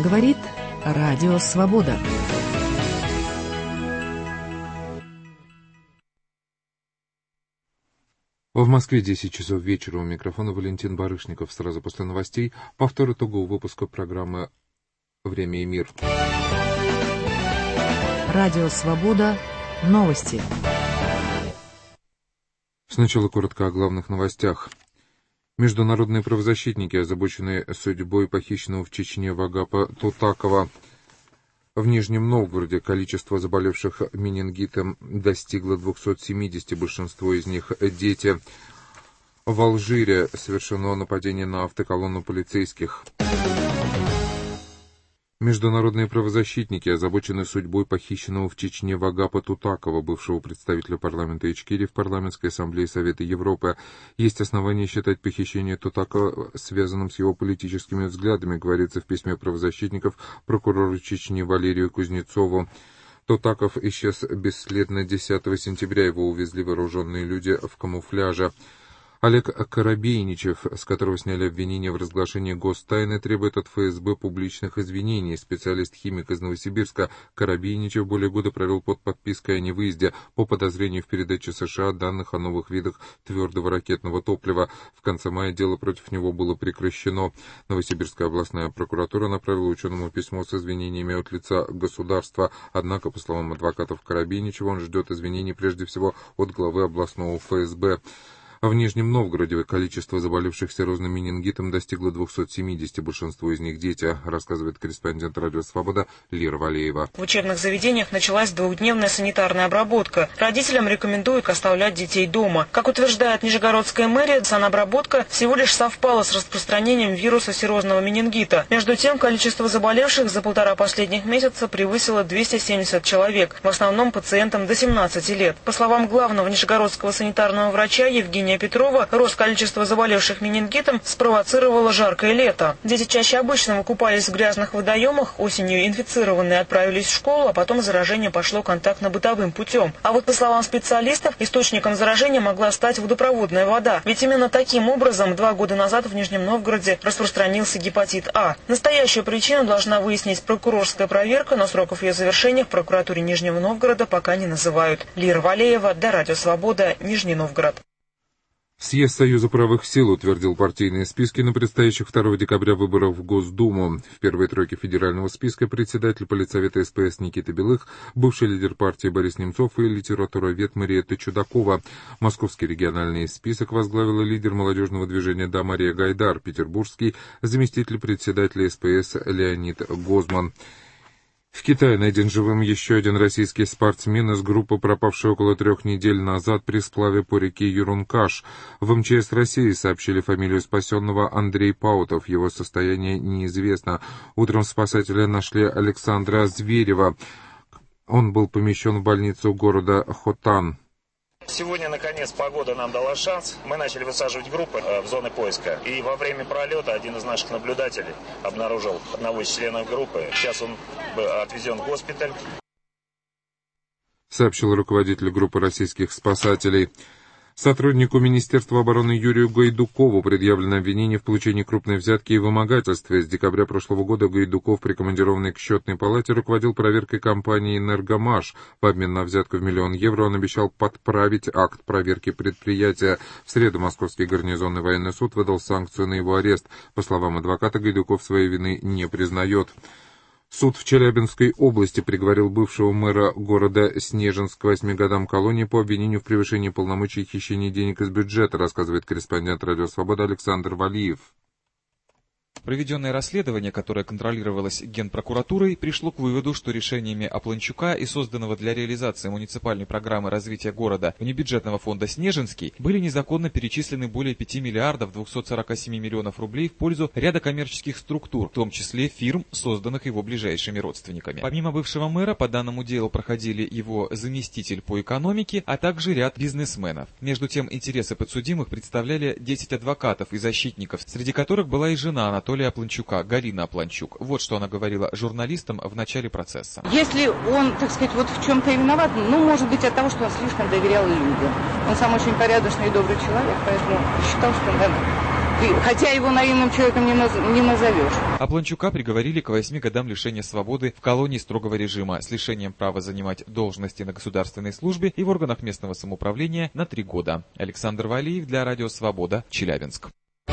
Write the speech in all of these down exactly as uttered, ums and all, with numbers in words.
говорит Радио Свобода. В Москве десять часов вечера. У микрофона Валентин Барышников. Сразу после новостей повтор итогового выпуска программы «Время и мир». Радио Свобода. Новости. Сначала коротко о главных новостях. Международные правозащитники, озабоченные судьбой похищенного в Чечне Вагапа Тутакова. В Нижнем Новгороде количество заболевших менингитом достигло двухсот семидесяти, большинство из них дети. В Алжире совершено нападение на автоколонну полицейских. Международные правозащитники озабочены судьбой похищенного в Чечне Вагапа Тутакова, бывшего представителя парламента Ичкерии в парламентской ассамблее Совета Европы. Есть основания считать похищение Тутакова связанным с его политическими взглядами, говорится в письме правозащитников прокурору Чечни Валерию Кузнецову. Тутаков исчез бесследно десятого сентября, его увезли вооруженные люди в камуфляже. Олег Коробейничев, с которого сняли обвинения в разглашении гостайны, требует от ФСБ публичных извинений. Специалист-химик из Новосибирска Коробейничев более года провел под подпиской о невыезде по подозрению в передаче США данных о новых видах твердого ракетного топлива. В конце мая дело против него было прекращено. Новосибирская областная прокуратура направила ученому письмо с извинениями от лица государства. Однако, по словам адвокатов Коробейничева, он ждет извинений прежде всего от главы областного ФСБ. В Нижнем Новгороде количество заболевших серозным менингитом достигло двухсот семидесяти, большинство из них дети, рассказывает корреспондент Радио Свобода Лира Валеева. В учебных заведениях началась двухдневная санитарная обработка. Родителям рекомендуют оставлять детей дома. Как утверждает Нижегородская мэрия, санобработка всего лишь совпала с распространением вируса серозного менингита. Между тем, количество заболевших за полтора последних месяца превысило двести семьдесят человек, в основном пациентам до семнадцати лет. По словам главного нижегородского санитарного врача Евгения Петрова, рост количества заболевших менингитом спровоцировало жаркое лето. Дети чаще обычного купались в грязных водоемах, осенью инфицированные отправились в школу, а потом заражение пошло контактно-бытовым путем. А вот по словам специалистов, источником заражения могла стать водопроводная вода. Ведь именно таким образом два года назад в Нижнем Новгороде распространился гепатит А. Настоящую причину должна выяснить прокурорская проверка, но сроков ее завершения в прокуратуре Нижнего Новгорода пока не называют. Лира Валеева, для Радио Свобода, Нижний Новгород. Съезд Союза правых сил утвердил партийные списки на предстоящих второго декабря выборах в Госдуму. В первой тройке федерального списка председатель политсовета СПС Никита Белых, бывший лидер партии Борис Немцов и литературовед Мариэтта Чудакова. Московский региональный список возглавила лидер молодежного движения «Да» Мария Гайдар, петербургский заместитель председателя СПС Леонид Гозман. В Китае найден живым еще один российский спортсмен из группы, пропавшей около трех недель назад при сплаве по реке Юрункаш. В МЧС России сообщили фамилию спасенного Андрей Паутов. Его состояние неизвестно. Утром спасатели нашли Александра Зверева. Он был помещен в больницу города Хотан. Сегодня, наконец, погода нам дала шанс. Мы начали высаживать группы в зоны поиска. И во время пролета один из наших наблюдателей обнаружил одного из членов группы. Сейчас он отвезен в госпиталь. Сообщил руководитель группы российских спасателей. Сотруднику Министерства обороны Юрию Гайдукову предъявлено обвинение в получении крупной взятки и вымогательстве. С декабря прошлого года Гайдуков, прикомандированный к счетной палате, руководил проверкой компании «Энергомаш». В обмен на взятку в миллион евро он обещал подправить акт проверки предприятия. В среду Московский гарнизонный военный суд выдал санкцию на его арест. По словам адвоката, Гайдуков своей вины не признает. Суд в Челябинской области приговорил бывшего мэра города Снежинск к восьми годам колонии по обвинению в превышении полномочий и хищении денег из бюджета, рассказывает корреспондент Радио Свобода Александр Валиев. Проведенное расследование, которое контролировалось Генпрокуратурой, пришло к выводу, что решениями Апланчука и созданного для реализации муниципальной программы развития города внебюджетного фонда «Снежинский» были незаконно перечислены более пяти миллиардов двухсот сорока семи миллионов рублей в пользу ряда коммерческих структур, в том числе фирм, созданных его ближайшими родственниками. Помимо бывшего мэра, по данному делу проходили его заместитель по экономике, а также ряд бизнесменов. Между тем, интересы подсудимых представляли десять адвокатов и защитников, среди которых была и жена Анатолия Апланчука, Галина Апланчук. Вот что она говорила журналистам в начале процесса. Если он, так сказать, вот в чем-то и виноват, ну, может быть, от того, что он слишком доверял людям. Он сам очень порядочный и добрый человек, поэтому считал, что надо хотя его наивным человеком не, наз... не назовешь. Апланчука приговорили к восьми годам лишения свободы в колонии строгого режима с лишением права занимать должности на государственной службе и в органах местного самоуправления на три года. Александр Валиев для Радио Свобода, Челябинск.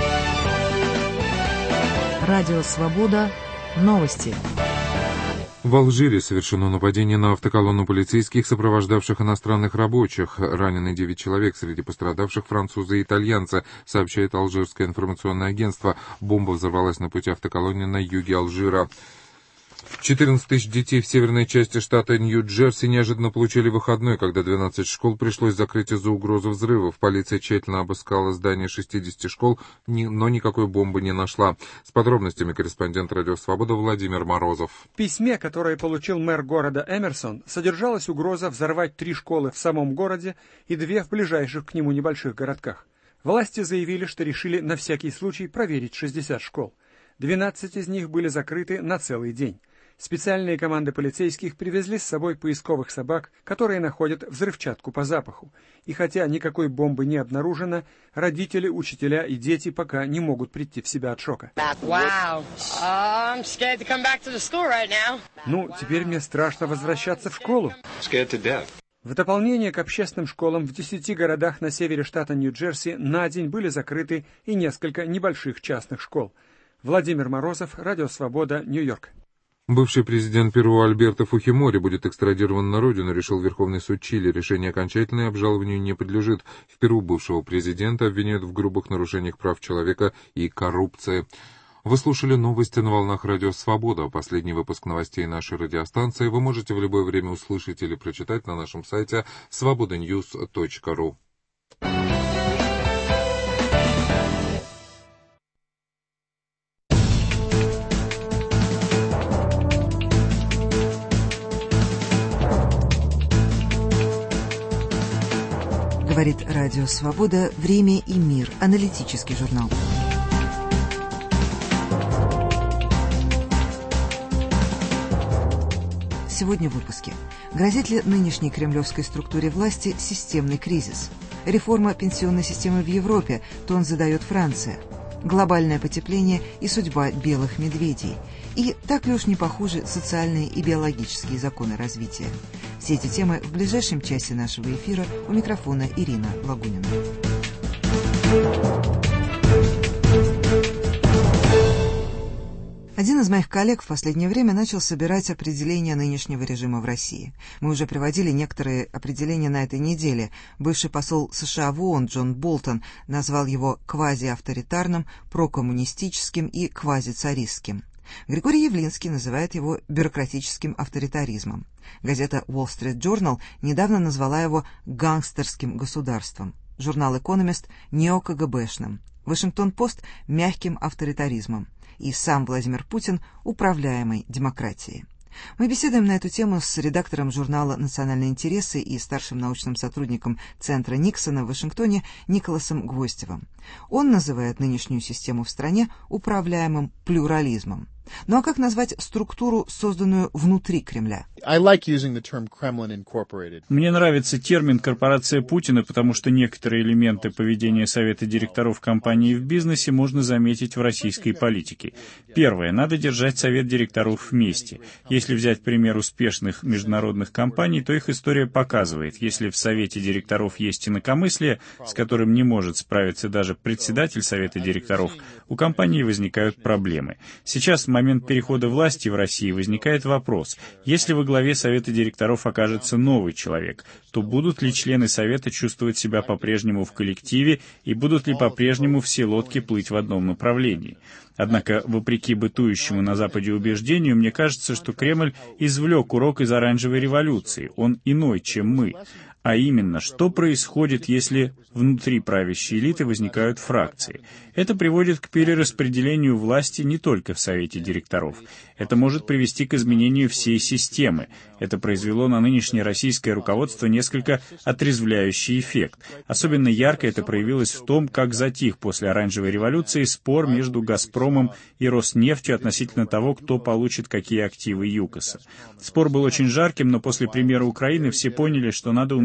Радио Свобода. Новости. В Алжире совершено нападение на автоколонну полицейских, сопровождавших иностранных рабочих. Ранены девять человек, среди пострадавших французы и итальянцы, сообщает алжирское информационное агентство. Бомба взорвалась на пути автоколонны на юге Алжира. четырнадцать тысяч детей в северной части штата Нью-Джерси неожиданно получили выходной, когда двенадцать школ пришлось закрыть из-за угрозы взрывов. Полиция тщательно обыскала здание шестидесяти школ, но никакой бомбы не нашла. С подробностями корреспондент Радио Свобода Владимир Морозов. В письме, которое получил мэр города Эмерсон, содержалась угроза взорвать три школы в самом городе и две в ближайших к нему небольших городках. Власти заявили, что решили на всякий случай проверить шестьдесят школ. двенадцать из них были закрыты на целый день. Специальные команды полицейских привезли с собой поисковых собак, которые находят взрывчатку по запаху. И хотя никакой бомбы не обнаружено, родители, учителя и дети пока не могут прийти в себя от шока. Wow. Uh, I'm scared to come back to the school right now. Ну, теперь мне страшно возвращаться в школу. Scared to death. В дополнение к общественным школам в десяти городах на севере штата Нью-Джерси на день были закрыты и несколько небольших частных школ. Владимир Морозов, Радио Свобода, Нью-Йорк. Бывший президент Перу Альберто Фухимори будет экстрадирован на родину, решил Верховный суд Чили. Решение окончательное, обжалованию не подлежит. В Перу бывшего президента обвиняют в грубых нарушениях прав человека и коррупции. Вы слушали новости на волнах Радио Свобода. Последний выпуск новостей нашей радиостанции вы можете в любое время услышать или прочитать на нашем сайте свобода ньюс точка ру. Говорит Радио Свобода. Время и мир. Аналитический журнал. Сегодня в выпуске. Грозит ли нынешней кремлевской структуре власти системный кризис? Реформа пенсионной системы в Европе, тон задает Франция. Глобальное потепление и судьба белых медведей. И так ли уж не похожи социальные и биологические законы развития? Все эти темы в ближайшем часе нашего эфира. У микрофона Ирина Лагунина. Один из моих коллег в последнее время начал собирать определения нынешнего режима в России. Мы уже приводили некоторые определения на этой неделе. Бывший посол США в ООН Джон Болтон назвал его квазиавторитарным, прокоммунистическим и квазицаристским. Григорий Явлинский называет его бюрократическим авторитаризмом. Газета Wall Street Journal недавно назвала его гангстерским государством. Журнал «Экономист» – нео-КГБшным. Вашингтон-Пост – мягким авторитаризмом. И сам Владимир Путин – управляемой демократией. Мы беседуем на эту тему с редактором журнала «Национальные интересы» и старшим научным сотрудником Центра Никсона в Вашингтоне Николасом Гвоздевым. Он называет нынешнюю систему в стране управляемым плюрализмом. Ну а как назвать структуру, созданную внутри Кремля? Мне нравится термин «корпорация Путина», потому что некоторые элементы поведения Совета директоров компании в бизнесе можно заметить в российской политике. Первое. Надо держать Совет директоров вместе. Если взять пример успешных международных компаний, то их история показывает, если в Совете директоров есть инакомыслие, с которым не может справиться даже председатель Совета директоров, у компании возникают проблемы. Сейчас, в момент перехода власти в России, возникает вопрос: если во главе Совета директоров окажется новый человек, то будут ли члены Совета чувствовать себя по-прежнему в коллективе и будут ли по-прежнему все лодки плыть в одном направлении? Однако, вопреки бытующему на Западе убеждению, мне кажется, что Кремль извлек урок из оранжевой революции. Он иной, чем мы. А именно, что происходит, если внутри правящей элиты возникают фракции? Это приводит к перераспределению власти не только в Совете директоров. Это может привести к изменению всей системы. Это произвело на нынешнее российское руководство несколько отрезвляющий эффект. Особенно ярко это проявилось в том, как затих после оранжевой революции спор между «Газпромом» и «Роснефтью» относительно того, кто получит какие активы ЮКОСа. Спор был очень жарким, но после примера Украины все поняли, что надо уметь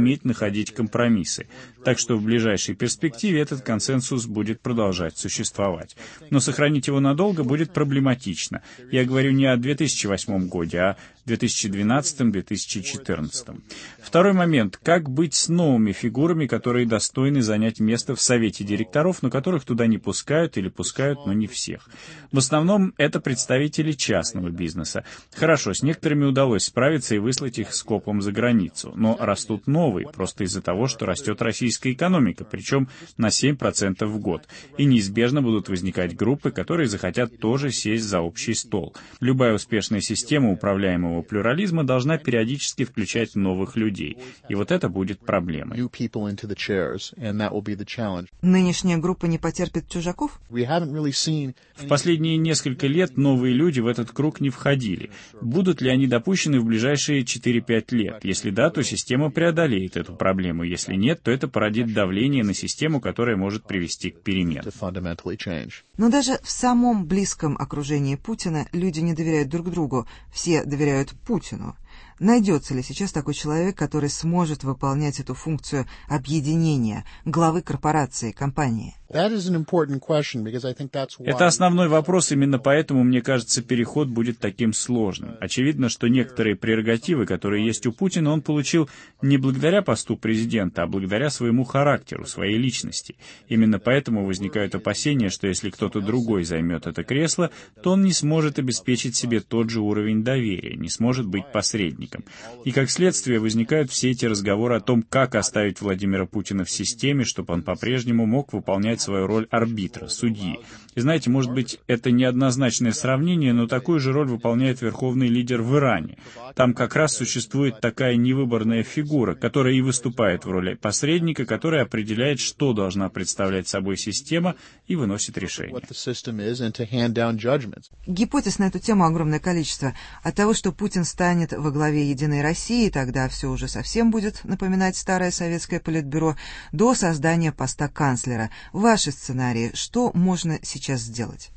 уметь находить компромиссы. Так что в ближайшей перспективе этот консенсус будет продолжать существовать. Но сохранить его надолго будет проблематично. Я говорю не о две тысячи восьмом годе, а две тысячи двенадцатом — две тысячи четырнадцатом. Второй момент. Как быть с новыми фигурами, которые достойны занять место в совете директоров, но которых туда не пускают или пускают, но не всех? В основном это представители частного бизнеса. Хорошо, с некоторыми удалось справиться и выслать их скопом за границу, но растут новые, просто из-за того, что растет российская экономика, причем на семь процентов в год. И неизбежно будут возникать группы, которые захотят тоже сесть за общий стол. Любая успешная система управляемого плюрализма должна периодически включать новых людей. И вот это будет проблемой. Нынешняя группа не потерпит чужаков? В последние несколько лет новые люди в этот круг не входили. Будут ли они допущены в ближайшие четыре-пять лет? Если да, то система преодолеет эту проблему. Если нет, то это породит давление на систему, которое может привести к переменам. Но даже в самом близком окружении Путина люди не доверяют друг другу. Все доверяют Путину. Найдется ли сейчас такой человек, который сможет выполнять эту функцию объединения главы корпорации, компании? Это основной вопрос, именно поэтому, мне кажется, переход будет таким сложным. Очевидно, что некоторые прерогативы, которые есть у Путина, он получил не благодаря посту президента, а благодаря своему характеру, своей личности. Именно поэтому возникают опасения, что если кто-то другой займет это кресло, то он не сможет обеспечить себе тот же уровень доверия, не сможет быть посредником. И как следствие возникают все эти разговоры о том, как оставить Владимира Путина в системе, чтобы он по-прежнему мог выполнять свою роль арбитра, судьи. И знаете, может быть, это неоднозначное сравнение, но такую же роль выполняет верховный лидер в Иране. Там как раз существует такая невыборная фигура, которая и выступает в роли посредника, которая определяет, что должна представлять собой система, и выносит решение. Гипотез на эту тему огромное количество. От того, что Путин станет во главе «Единой России», тогда все уже совсем будет напоминать старое советское политбюро, до создания поста канцлера. Ваши сценарии, что можно сейчас сделать?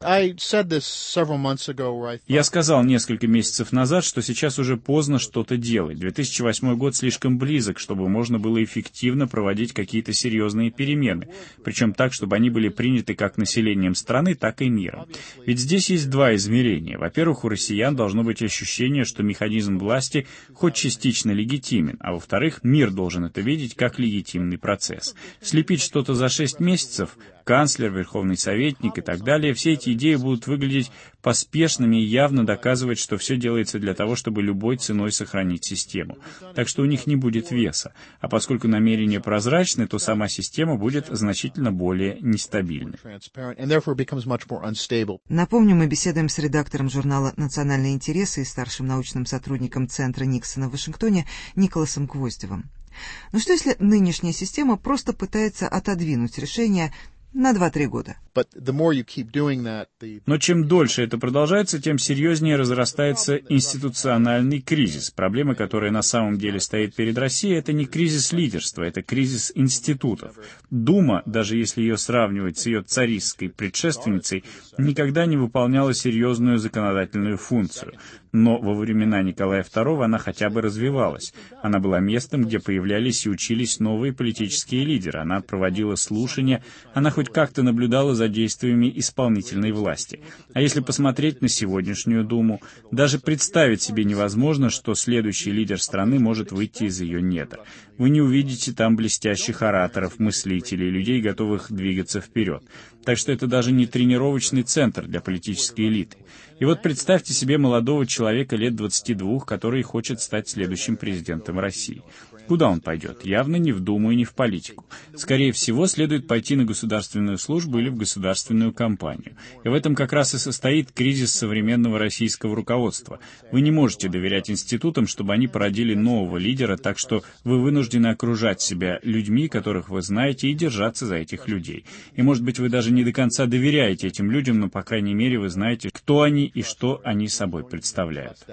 Я сказал несколько месяцев назад, что сейчас уже поздно что-то делать. две тысячи восьмой год слишком близок, чтобы можно было эффективно проводить какие-то серьезные перемены, причем так, чтобы они были приняты как населением страны, так и миром. Ведь здесь есть два измерения. Во-первых, у россиян должно быть ощущение, что механизм власти хоть частично легитимен, а во-вторых, мир должен это видеть как легитимный процесс. Слепить что-то за шесть месяцев, канцлер, верховный советник и так далее, все эти идеи будут выглядеть поспешными и явно доказывать, что все делается для того, чтобы любой ценой сохранить систему. Так что у них не будет веса. А поскольку намерения прозрачны, то сама система будет значительно более нестабильной. Напомню, мы беседуем с редактором журнала «Национальные интересы» и старшим научным сотрудником Центра Никсона в Вашингтоне Николасом Гвоздевым. Но что если нынешняя система просто пытается отодвинуть решение на два-три года? Но чем дольше это продолжается, тем серьезнее разрастается институциональный кризис. Проблема, которая на самом деле стоит перед Россией, это не кризис лидерства, это кризис институтов. Дума, даже если ее сравнивать с ее царистской предшественницей, никогда не выполняла серьезную законодательную функцию. Но во времена Николая второго она хотя бы развивалась. Она была местом, где появлялись и учились новые политические лидеры. Она проводила слушания, она хоть как-то наблюдала за действиями исполнительной власти. А если посмотреть на сегодняшнюю Думу, даже представить себе невозможно, что следующий лидер страны может выйти из ее недр. Вы не увидите там блестящих ораторов, мыслителей, людей, готовых двигаться вперед. Так что это даже не тренировочный центр для политической элиты. И вот представьте себе молодого человека лет двадцати двух, который хочет стать следующим президентом России. Куда он пойдет? Явно не в Думу и не в политику. Скорее всего, следует пойти на государственную службу или в государственную кампанию. И в этом как раз и состоит кризис современного российского руководства. Вы не можете доверять институтам, чтобы они породили нового лидера, так что вы вынуждены окружать себя людьми, которых вы знаете, и держаться за этих людей. И, может быть, вы даже не до конца доверяете этим людям, но, по крайней мере, вы знаете, кто они и что они собой представляют.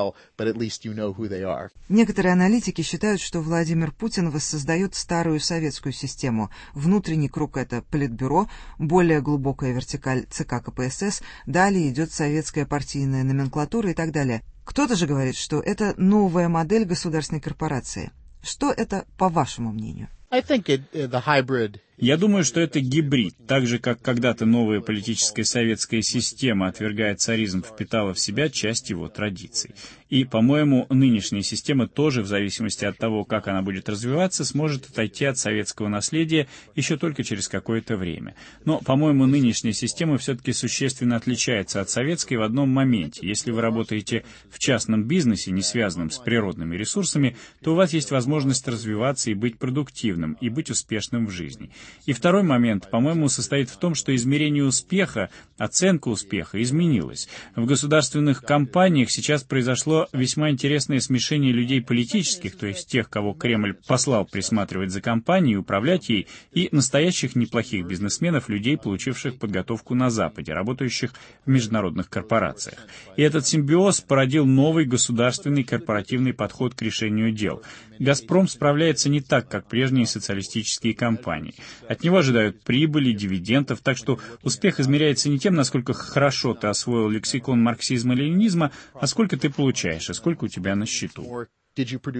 Некоторые аналитики считают, что Владимир Путин воссоздает старую советскую систему. Внутренний круг — это политбюро, более глубокая вертикаль ЦК КПСС, далее идет советская партийная номенклатура и так далее. Кто-то же говорит, что это новая модель государственной корпорации. Что это, по вашему мнению? I think it, the hybrid. Я думаю, что это гибрид. Так же, как когда-то новая политическая советская система, отвергая царизм, впитала в себя часть его традиций. И, по-моему, нынешняя система тоже, в зависимости от того, как она будет развиваться, сможет отойти от советского наследия еще только через какое-то время. Но, по-моему, нынешняя система все-таки существенно отличается от советской в одном моменте. Если вы работаете в частном бизнесе, не связанном с природными ресурсами, то у вас есть возможность развиваться и быть продуктивным, и быть успешным в жизни. И второй момент, по-моему, состоит в том, что измерение успеха, оценка успеха изменилась. В государственных компаниях сейчас произошло весьма интересное смешение людей политических, то есть тех, кого Кремль послал присматривать за компанией и управлять ей, и настоящих неплохих бизнесменов, людей, получивших подготовку на Западе, работающих в международных корпорациях. И этот симбиоз породил новый государственный корпоративный подход к решению дел. «Газпром» справляется не так, как прежние социалистические компании. От него ожидают прибыли, дивидендов, так что успех измеряется не тем, насколько хорошо ты освоил лексикон марксизма-ленинизма, а сколько ты получаешь, и сколько у тебя на счету. И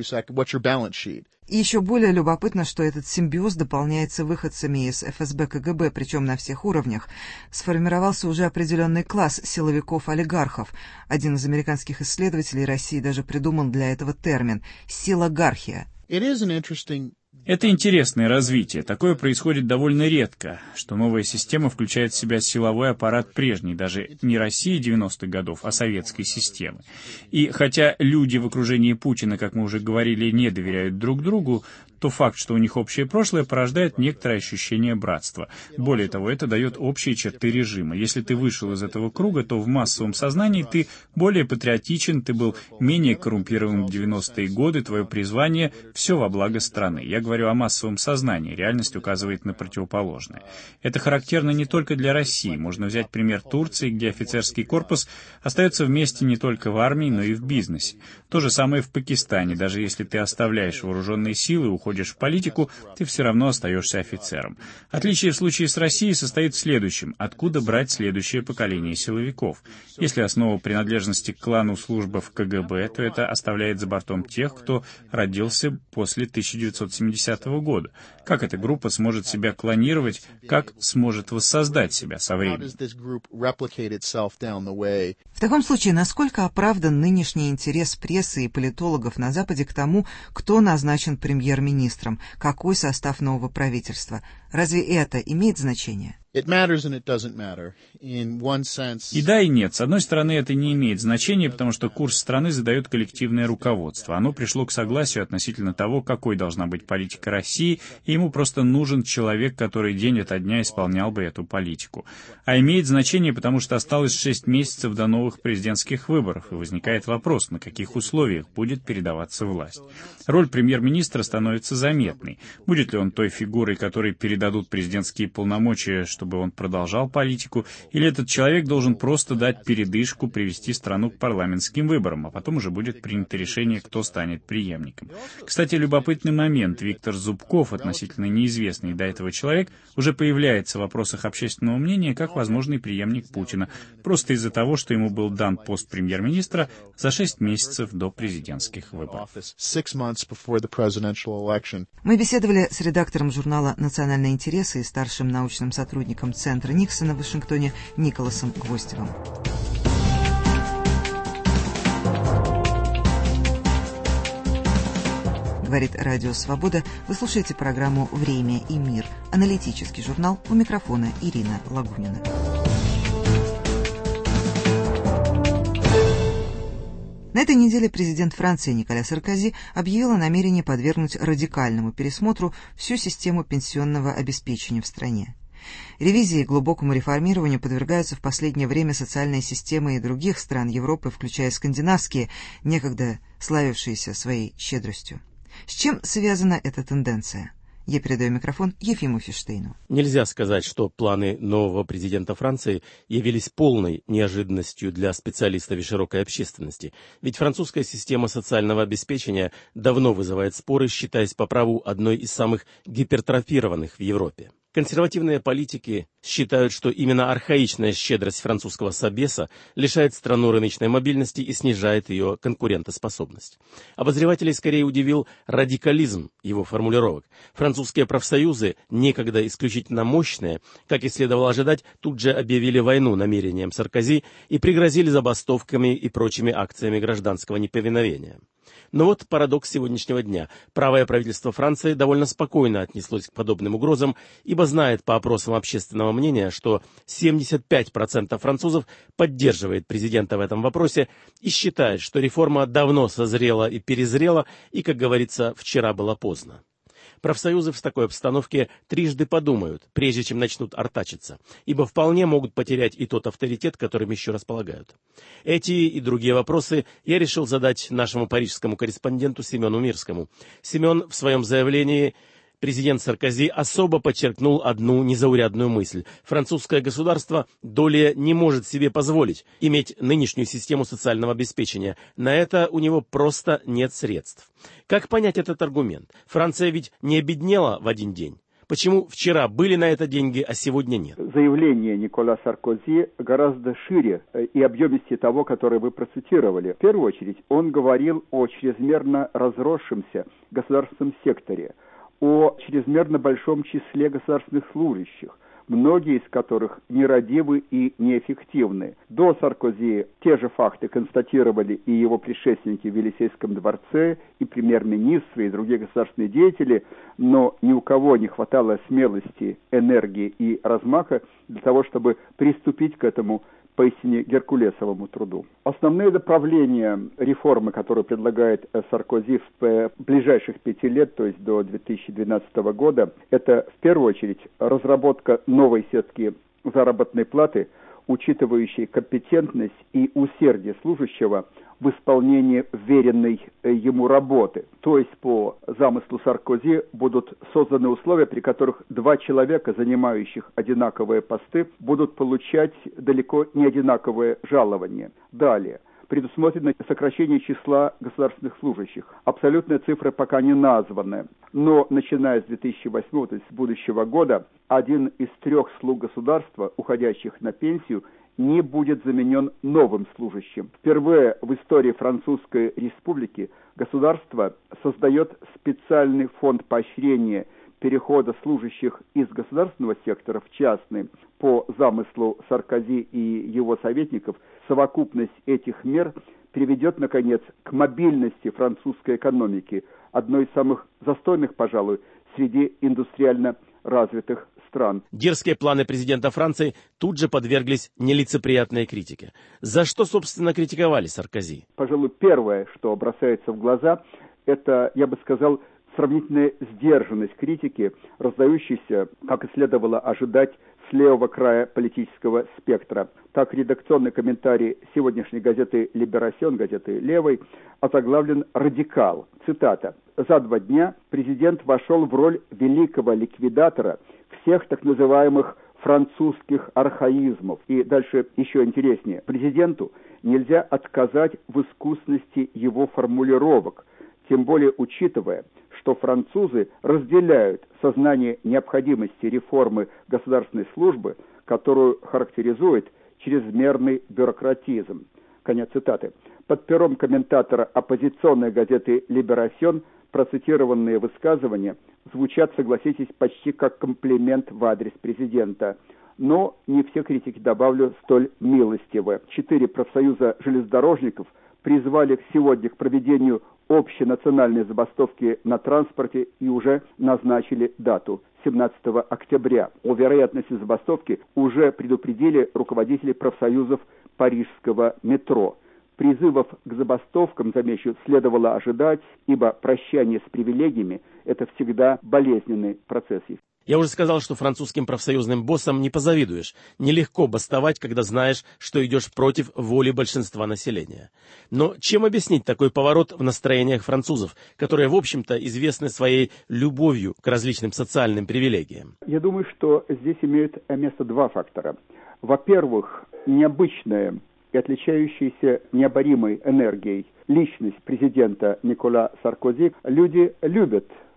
еще более любопытно, что этот симбиоз дополняется выходцами из эф эс бэ ка гэ бэ, причем на всех уровнях. Сформировался уже определенный класс силовиков-олигархов. Один из американских исследователей России даже придумал для этого термин «силогархия». Это интересное развитие. Такое происходит довольно редко, что новая система включает в себя силовой аппарат прежней, даже не России девяностых годов, а советской системы. И хотя люди в окружении Путина, как мы уже говорили, не доверяют друг другу, то факт, что у них общее прошлое, порождает некоторое ощущение братства. Более того, это дает общие черты режима. Если ты вышел из этого круга, то в массовом сознании ты более патриотичен, ты был менее коррумпирован в девяностые годы, твое призвание — все во благо страны. Я говорю о массовом сознании, реальность указывает на противоположное. Это характерно не только для России. Можно взять пример Турции, где офицерский корпус остается вместе не только в армии, но и в бизнесе. То же самое в Пакистане. Даже если ты оставляешь вооруженные силы, уходишь в политику, ты все равно остаешься офицером. Отличие в случае с Россией состоит в следующем. Откуда брать следующее поколение силовиков? Если основа принадлежности к клану служба в ка гэ бэ, то это оставляет за бортом тех, кто родился после тысяча девятьсот семидесятого года. Как эта группа сможет себя клонировать, как сможет воссоздать себя со временем? В таком случае, насколько оправдан нынешний интерес прессы и политологов на Западе к тому, кто назначен премьер-министром, какой состав нового правительства? Разве это имеет значение? И да, и нет. С одной стороны, это не имеет значения, потому что курс страны задает коллективное руководство. Оно пришло к согласию относительно того, какой должна быть политика России, и ему просто нужен человек, который день ото дня исполнял бы эту политику. А имеет значение, потому что осталось шесть месяцев до новых президентских выборов, и возникает вопрос, на каких условиях будет передаваться власть. Роль премьер-министра становится заметной. Будет ли он той фигурой, которой передадут президентские полномочия, чтобы чтобы он продолжал политику, или этот человек должен просто дать передышку, привести страну к парламентским выборам, а потом уже будет принято решение, кто станет преемником. Кстати, любопытный момент. Виктор Зубков, относительно неизвестный до этого человек, уже появляется в вопросах общественного мнения как возможный преемник Путина, просто из-за того, что ему был дан пост премьер-министра за шесть месяцев до президентских выборов. Мы беседовали с редактором журнала «Национальные интересы» и старшим научным сотрудником Центра Никсона в Вашингтоне Николасом Гвоздевым. Говорит Радио Свобода. Вы слушаете программу «Время и мир». Аналитический журнал. У микрофона Ирина Лагунина. На этой неделе президент Франции Николя Саркози объявил о намерении подвергнуть радикальному пересмотру всю систему пенсионного обеспечения в стране. Ревизии и глубокому реформированию подвергаются в последнее время социальные системы и других стран Европы, включая скандинавские, некогда славившиеся своей щедростью. С чем связана эта тенденция? Я передаю микрофон Ефиму Фиштейну. Нельзя сказать, что планы нового президента Франции явились полной неожиданностью для специалистов и широкой общественности. Ведь французская система социального обеспечения давно вызывает споры, считаясь по праву одной из самых гипертрофированных в Европе. Консервативные политики считают, что именно архаичная щедрость французского собеса лишает страну рыночной мобильности и снижает ее конкурентоспособность. Обозревателей скорее удивил радикализм его формулировок. Французские профсоюзы, некогда исключительно мощные, как и следовало ожидать, тут же объявили войну намерениям Саркози и пригрозили забастовками и прочими акциями гражданского неповиновения. Но вот парадокс сегодняшнего дня. Правое правительство Франции довольно спокойно отнеслось к подобным угрозам, ибо знает по опросам общественного мнения, что семьдесят пять процентов французов поддерживает президента в этом вопросе и считает, что реформа давно созрела и перезрела, и, как говорится, вчера было поздно. Профсоюзы в такой обстановке трижды подумают, прежде чем начнут артачиться, ибо вполне могут потерять и тот авторитет, которым еще располагают. Эти и другие вопросы я решил задать нашему парижскому корреспонденту Семену Мирскому. Семен в своем заявлении президент Саркози особо подчеркнул одну незаурядную мысль. Французское государство долее не может себе позволить иметь нынешнюю систему социального обеспечения. На это у него просто нет средств. Как понять этот аргумент? Франция ведь не обеднела в один день. Почему вчера были на это деньги, а сегодня нет? Заявление Николя Саркози гораздо шире и объемистее того, которое вы процитировали. В первую очередь он говорил о чрезмерно разросшемся государственном секторе, о чрезмерно большом числе государственных служащих, многие из которых нерадивы и неэффективны. До Саркози те же факты констатировали и его предшественники в Елисейском дворце, и премьер-министры, и другие государственные деятели, но ни у кого не хватало смелости, энергии и размаха для того, чтобы приступить к этому поистине геркулесовому труду. Основные направления реформы, которые предлагает Саркози в ближайших пяти лет, то есть до две тысячи двенадцатого года, это в первую очередь разработка новой сетки заработной платы, учитывающей компетентность и усердие служащего в исполнении веренной ему работы. То есть по замыслу Саркози будут созданы условия, при которых два человека, занимающих одинаковые посты, будут получать далеко не одинаковые жалования. Далее. Предусмотрено сокращение числа государственных служащих. Абсолютные цифры пока не названы, но начиная с две тысячи восьмого, то есть с будущего года, один из трех слуг государства, уходящих на пенсию, не будет заменен новым служащим. Впервые в истории Французской Республики государство создает специальный фонд поощрения перехода служащих из государственного сектора в частный. По замыслу Саркози и его советников, совокупность этих мер приведет, наконец, к мобильности французской экономики, одной из самых застойных, пожалуй, среди индустриально развитых стран. Дерзкие планы президента Франции тут же подверглись нелицеприятной критике. За что, собственно, критиковали Саркози? Пожалуй, первое, что бросается в глаза, это, я бы сказал, сравнительная сдержанность критики, раздающейся, как и следовало ожидать, с левого края политического спектра. Так, редакционный комментарий сегодняшней газеты «Либерасьон», газеты «Левой», озаглавлен «Радикал». Цитата. «За два дня президент вошел в роль великого ликвидатора всех так называемых французских архаизмов». И дальше еще интереснее. Президенту нельзя отказать в искусности его формулировок, тем более учитывая, что французы разделяют сознание необходимости реформы государственной службы, которую характеризует чрезмерный бюрократизм. Конец цитаты. Под пером комментатора оппозиционной газеты «Либерасьон» процитированные высказывания звучат, согласитесь, почти как комплимент в адрес президента. Но не все критики, добавлю, столь милостивы. Четыре профсоюза железнодорожников призвали сегодня к проведению общенациональной забастовки на транспорте и уже назначили дату семнадцатого октября. О вероятности забастовки уже предупредили руководители профсоюзов парижского метро. Призывов к забастовкам, замечу, следовало ожидать, ибо прощание с привилегиями – это всегда болезненный процесс. Я уже сказал, что французским профсоюзным боссам не позавидуешь. Нелегко бастовать, когда знаешь, что идешь против воли большинства населения. Но чем объяснить такой поворот в настроениях французов, которые, в общем-то, известны своей любовью к различным социальным привилегиям? Я думаю, что здесь имеют место два фактора. Во-первых, необычная и отличающаяся необоримой энергией личность президента Николя Саркози. Люди любят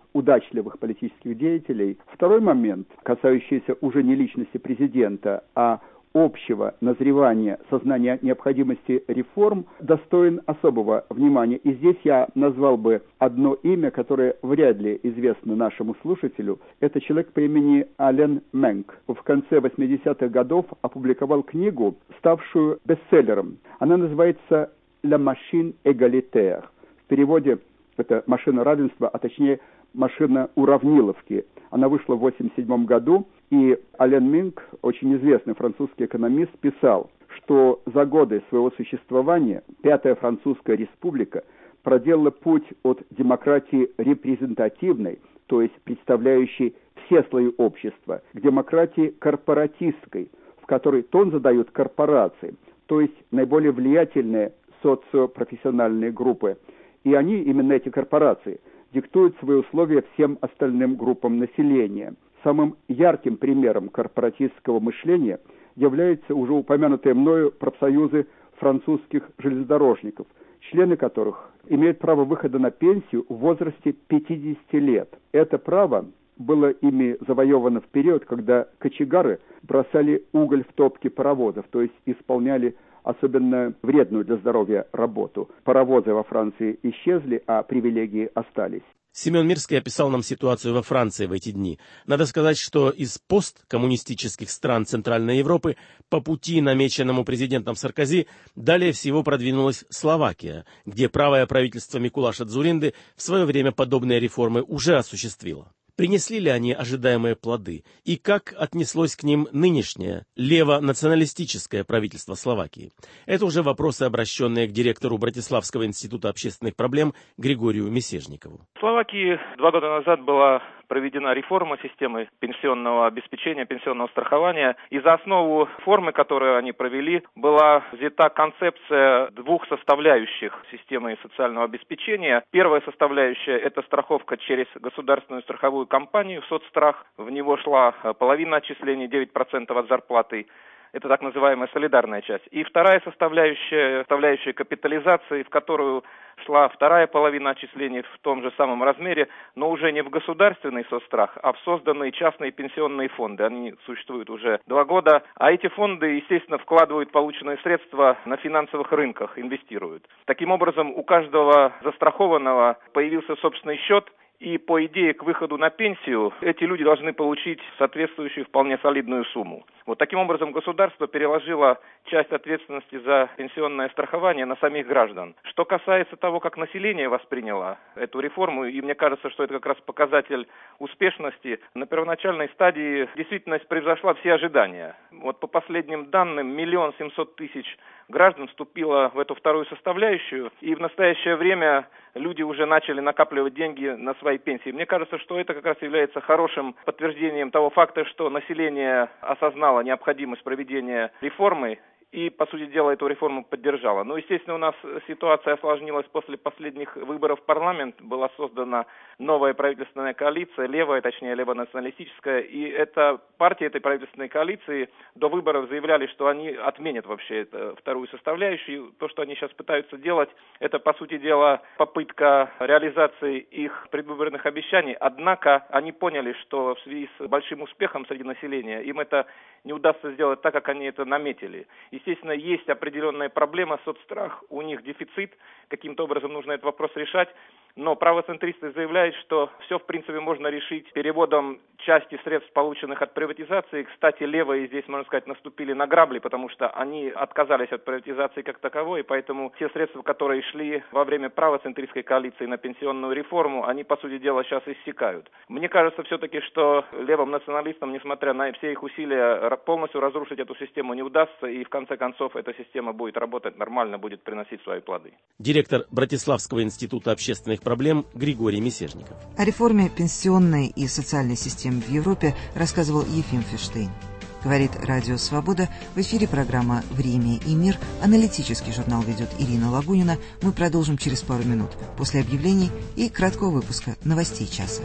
удачливых политических деятелей. Второй момент, касающийся уже не личности президента, а общего назревания сознания необходимости реформ, достоин особого внимания. И здесь я назвал бы одно имя, которое вряд ли известно нашему слушателю. Это человек по имени Ален Менк. В конце восьмидесятых годов опубликовал книгу, ставшую бестселлером. Она называется «La machine égalitaire». В переводе это «машина равенства», а точнее «машина уравниловки». Она вышла в восемьдесят седьмом году, и Ален Менк, очень известный французский экономист, писал, что за годы своего существования Пятая Французская Республика проделала путь от демократии репрезентативной, то есть представляющей все слои общества, к демократии корпоратистской, в которой тон задают корпорации, то есть наиболее влиятельные социопрофессиональные группы. И они, именно эти корпорации, диктуют свои условия всем остальным группам населения. Самым ярким примером корпоратистского мышления являются уже упомянутые мною профсоюзы французских железнодорожников, члены которых имеют право выхода на пенсию в возрасте пятидесяти лет. Это право было ими завоевано в период, когда кочегары бросали уголь в топки паровозов, то есть исполняли особенно вредную для здоровья работу. Паровозы во Франции исчезли, а привилегии остались. Семен Мирский описал нам ситуацию во Франции в эти дни. Надо сказать, что из посткоммунистических стран Центральной Европы по пути, намеченному президентом Саркози, далее всего продвинулась Словакия, где правое правительство Микулаша Дзуринды в свое время подобные реформы уже осуществило. Принесли ли они ожидаемые плоды? И как отнеслось к ним нынешнее лево-националистическое правительство Словакии? Это уже вопросы, обращенные к директору Братиславского института общественных проблем Григорию Мисежникову. В Словакии два года назад была проведена реформа системы пенсионного обеспечения, пенсионного страхования. И за основу формы, которую они провели, была взята концепция двух составляющих системы социального обеспечения. Первая составляющая – это страховка через государственную страховую компанию «Соцстрах». В него шла половина отчислений, девять процентов от зарплаты. Это так называемая солидарная часть. И вторая составляющая, составляющая капитализации, в которую шла вторая половина отчислений в том же самом размере, но уже не в государственный соцстрах, а в созданные частные пенсионные фонды. Они существуют уже два года, а эти фонды, естественно, вкладывают полученные средства на финансовых рынках, инвестируют. Таким образом, у каждого застрахованного появился собственный счет, и по идее к выходу на пенсию эти люди должны получить соответствующую вполне солидную сумму. Вот таким образом государство переложило часть ответственности за пенсионное страхование на самих граждан. Что касается того, как население восприняло эту реформу, и мне кажется, что это как раз показатель успешности, на первоначальной стадии действительность превзошла все ожидания. Вот по последним данным, миллион семьсот тысяч граждан вступило в эту вторую составляющую, и в настоящее время люди уже начали накапливать деньги на свои пенсии. Мне кажется, что это как раз является хорошим подтверждением того факта, что население осознало необходимость проведения реформы и, по сути дела, эту реформу поддержала. Ну, естественно, у нас ситуация осложнилась после последних выборов в парламент. Была создана новая правительственная коалиция, левая, точнее, лево-националистическая. И эта партия этой правительственной коалиции до выборов заявляли, что они отменят вообще эту вторую составляющую. То, что они сейчас пытаются делать, это, по сути дела, попытка реализации их предвыборных обещаний. Однако они поняли, что в связи с большим успехом среди населения им это не удастся сделать так, как они это наметили. Естественно, есть определенная проблема, соцстрах, у них дефицит, каким-то образом нужно этот вопрос решать, но правоцентристы заявляют, что все, в принципе, можно решить переводом части средств, полученных от приватизации. Кстати, левые здесь, можно сказать, наступили на грабли, потому что они отказались от приватизации как таковой, и поэтому те средства, которые шли во время правоцентристской коалиции на пенсионную реформу, они, по сути дела, сейчас иссякают. Мне кажется все-таки, что левым националистам, несмотря на все их усилия, полностью разрушить эту систему не удастся, и в конце концов эта система будет работать нормально, будет приносить свои плоды. Директор Братиславского института общественных проблем Григорий Мисежников. О реформе пенсионной и социальной системы в Европе рассказывал Ефим Ферштейн. Говорит Радио Свобода. В эфире программа «Время и мир». Аналитический журнал ведет Ирина Лагунина. Мы продолжим через пару минут после объявлений и краткого выпуска новостей часа.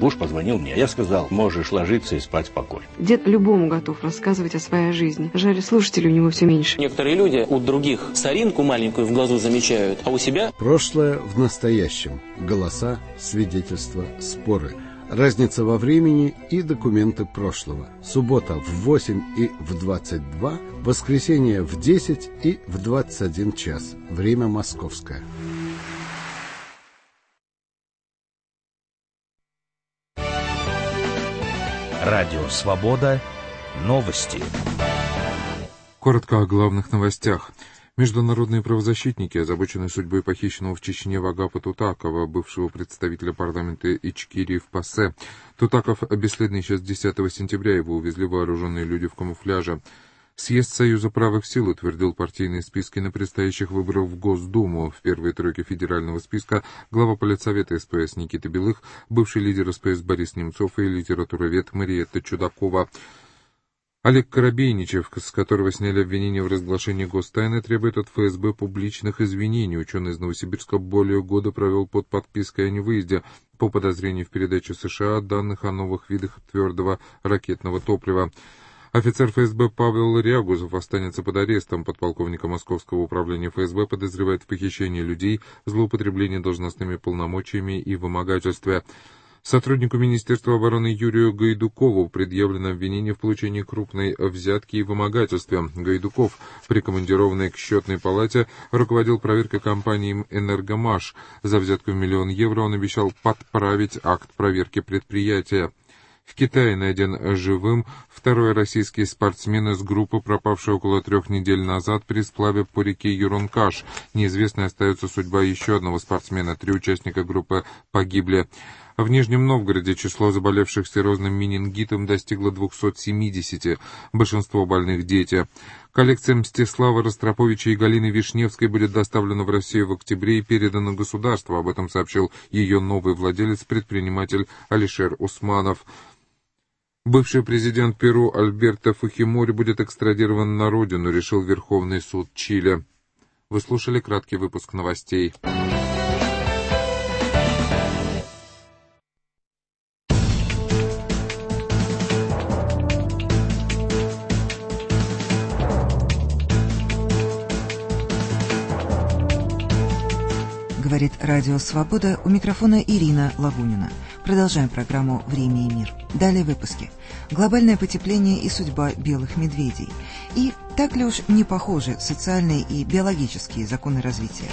Буш позвонил мне. Я сказал, можешь ложиться и спать спокойно. Дед любому готов рассказывать о своей жизни. Жаль, слушателей у него все меньше. Некоторые люди у других соринку маленькую в глазу замечают, а у себя... Прошлое в настоящем. Голоса, свидетельства, споры. Разница во времени и документы прошлого. Суббота в восемь и в двадцать два, воскресенье в десять и в двадцать один час. Время московское. Радио «Свобода». Новости. Коротко о главных новостях. Международные правозащитники, озабоченные судьбой похищенного в Чечне Вагапа Тутакова, бывшего представителя парламента Ичкерии в ПАСЕ. Тутаков бесследно исчез десятого сентября, его увезли вооруженные люди в камуфляже. Съезд Союза правых сил утвердил партийные списки на предстоящих выборах в Госдуму. В первой тройке федерального списка глава политсовета СПС Никита Белых, бывший лидер СПС Борис Немцов и литературовед Мариетта Чудакова. Олег Коробейничев, с которого сняли обвинения в разглашении гостайны, требует от ФСБ публичных извинений. Ученый из Новосибирска более года провел под подпиской о невыезде по подозрению в передаче США данных о новых видах твердого ракетного топлива. Офицер ФСБ Павел Рягузов останется под арестом. Подполковника Московского управления ФСБ подозревают в похищении людей, злоупотреблении должностными полномочиями и вымогательстве. Сотруднику Министерства обороны Юрию Гайдукову предъявлено обвинение в получении крупной взятки и вымогательстве. Гайдуков, прикомандированный к счетной палате, руководил проверкой компании «Энергомаш». За взятку в миллион евро он обещал подправить акт проверки предприятия. В Китае найден живым второй российский спортсмен из группы, пропавшей около трех недель назад при сплаве по реке Юрункаш. Неизвестной остается судьба еще одного спортсмена. Три участника группы погибли. В Нижнем Новгороде число заболевших серозным менингитом достигло двухсот семидесяти. Большинство больных – дети. Коллекция Мстислава Ростроповича и Галины Вишневской будет доставлена в Россию в октябре и передана государству. Об этом сообщил ее новый владелец, предприниматель Алишер Усманов. Бывший президент Перу Альберто Фухимори будет экстрадирован на родину, решил Верховный суд Чили. Вы слушали краткий выпуск новостей. Говорит Радио Свобода, у микрофона Ирина Лагунина. Продолжаем программу «Время и мир». Далее выпуски. Глобальное потепление и судьба белых медведей. И так ли уж не похожи социальные и биологические законы развития?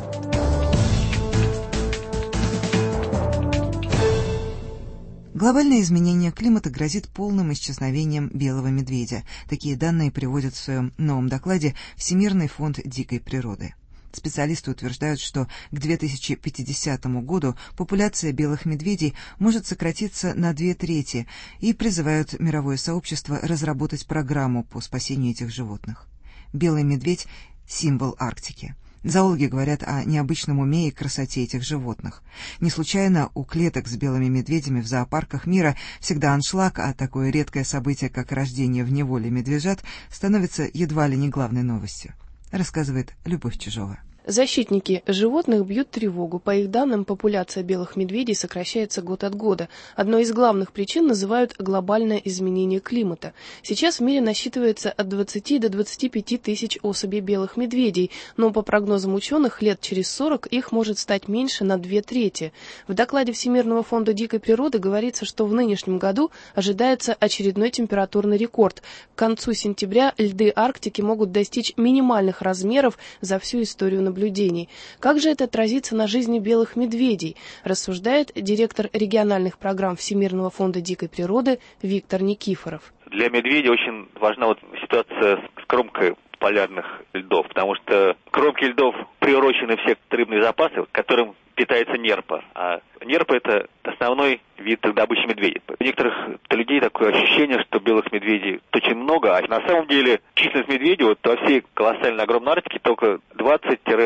Глобальное изменение климата грозит полным исчезновением белого медведя. Такие данные приводит в своем новом докладе Всемирный фонд дикой природы. Специалисты утверждают, что к две тысячи пятидесятому году популяция белых медведей может сократиться на две трети и призывают мировое сообщество разработать программу по спасению этих животных. Белый медведь – символ Арктики. Зоологи говорят о необычном уме и красоте этих животных. Не случайно у клеток с белыми медведями в зоопарках мира всегда аншлаг, а такое редкое событие, как рождение в неволе медвежат, становится едва ли не главной новостью, рассказывает Любовь Чижова. Защитники животных бьют тревогу. По их данным, популяция белых медведей сокращается год от года. Одной из главных причин называют глобальное изменение климата. Сейчас в мире насчитывается от двадцати до двадцати пяти тысяч особей белых медведей, но по прогнозам ученых, лет через сорок их может стать меньше на две трети. В докладе Всемирного фонда дикой природы говорится, что в нынешнем году ожидается очередной температурный рекорд. К концу сентября льды Арктики могут достичь минимальных размеров за всю историю наблюдений. Как же это отразится на жизни белых медведей, рассуждает директор региональных программ Всемирного фонда дикой природы Виктор Никифоров. Для медведя очень важна вот ситуация с кромкой полярных льдов, потому что кромки льдов приурочены все рыбные запасы, которым питается нерпа. А нерпа – это основной вид добычи медведей. У некоторых людей такое ощущение, что белых медведей очень много, а на самом деле численность медведей вот во всей колоссальной огромной Арктике только двадцать -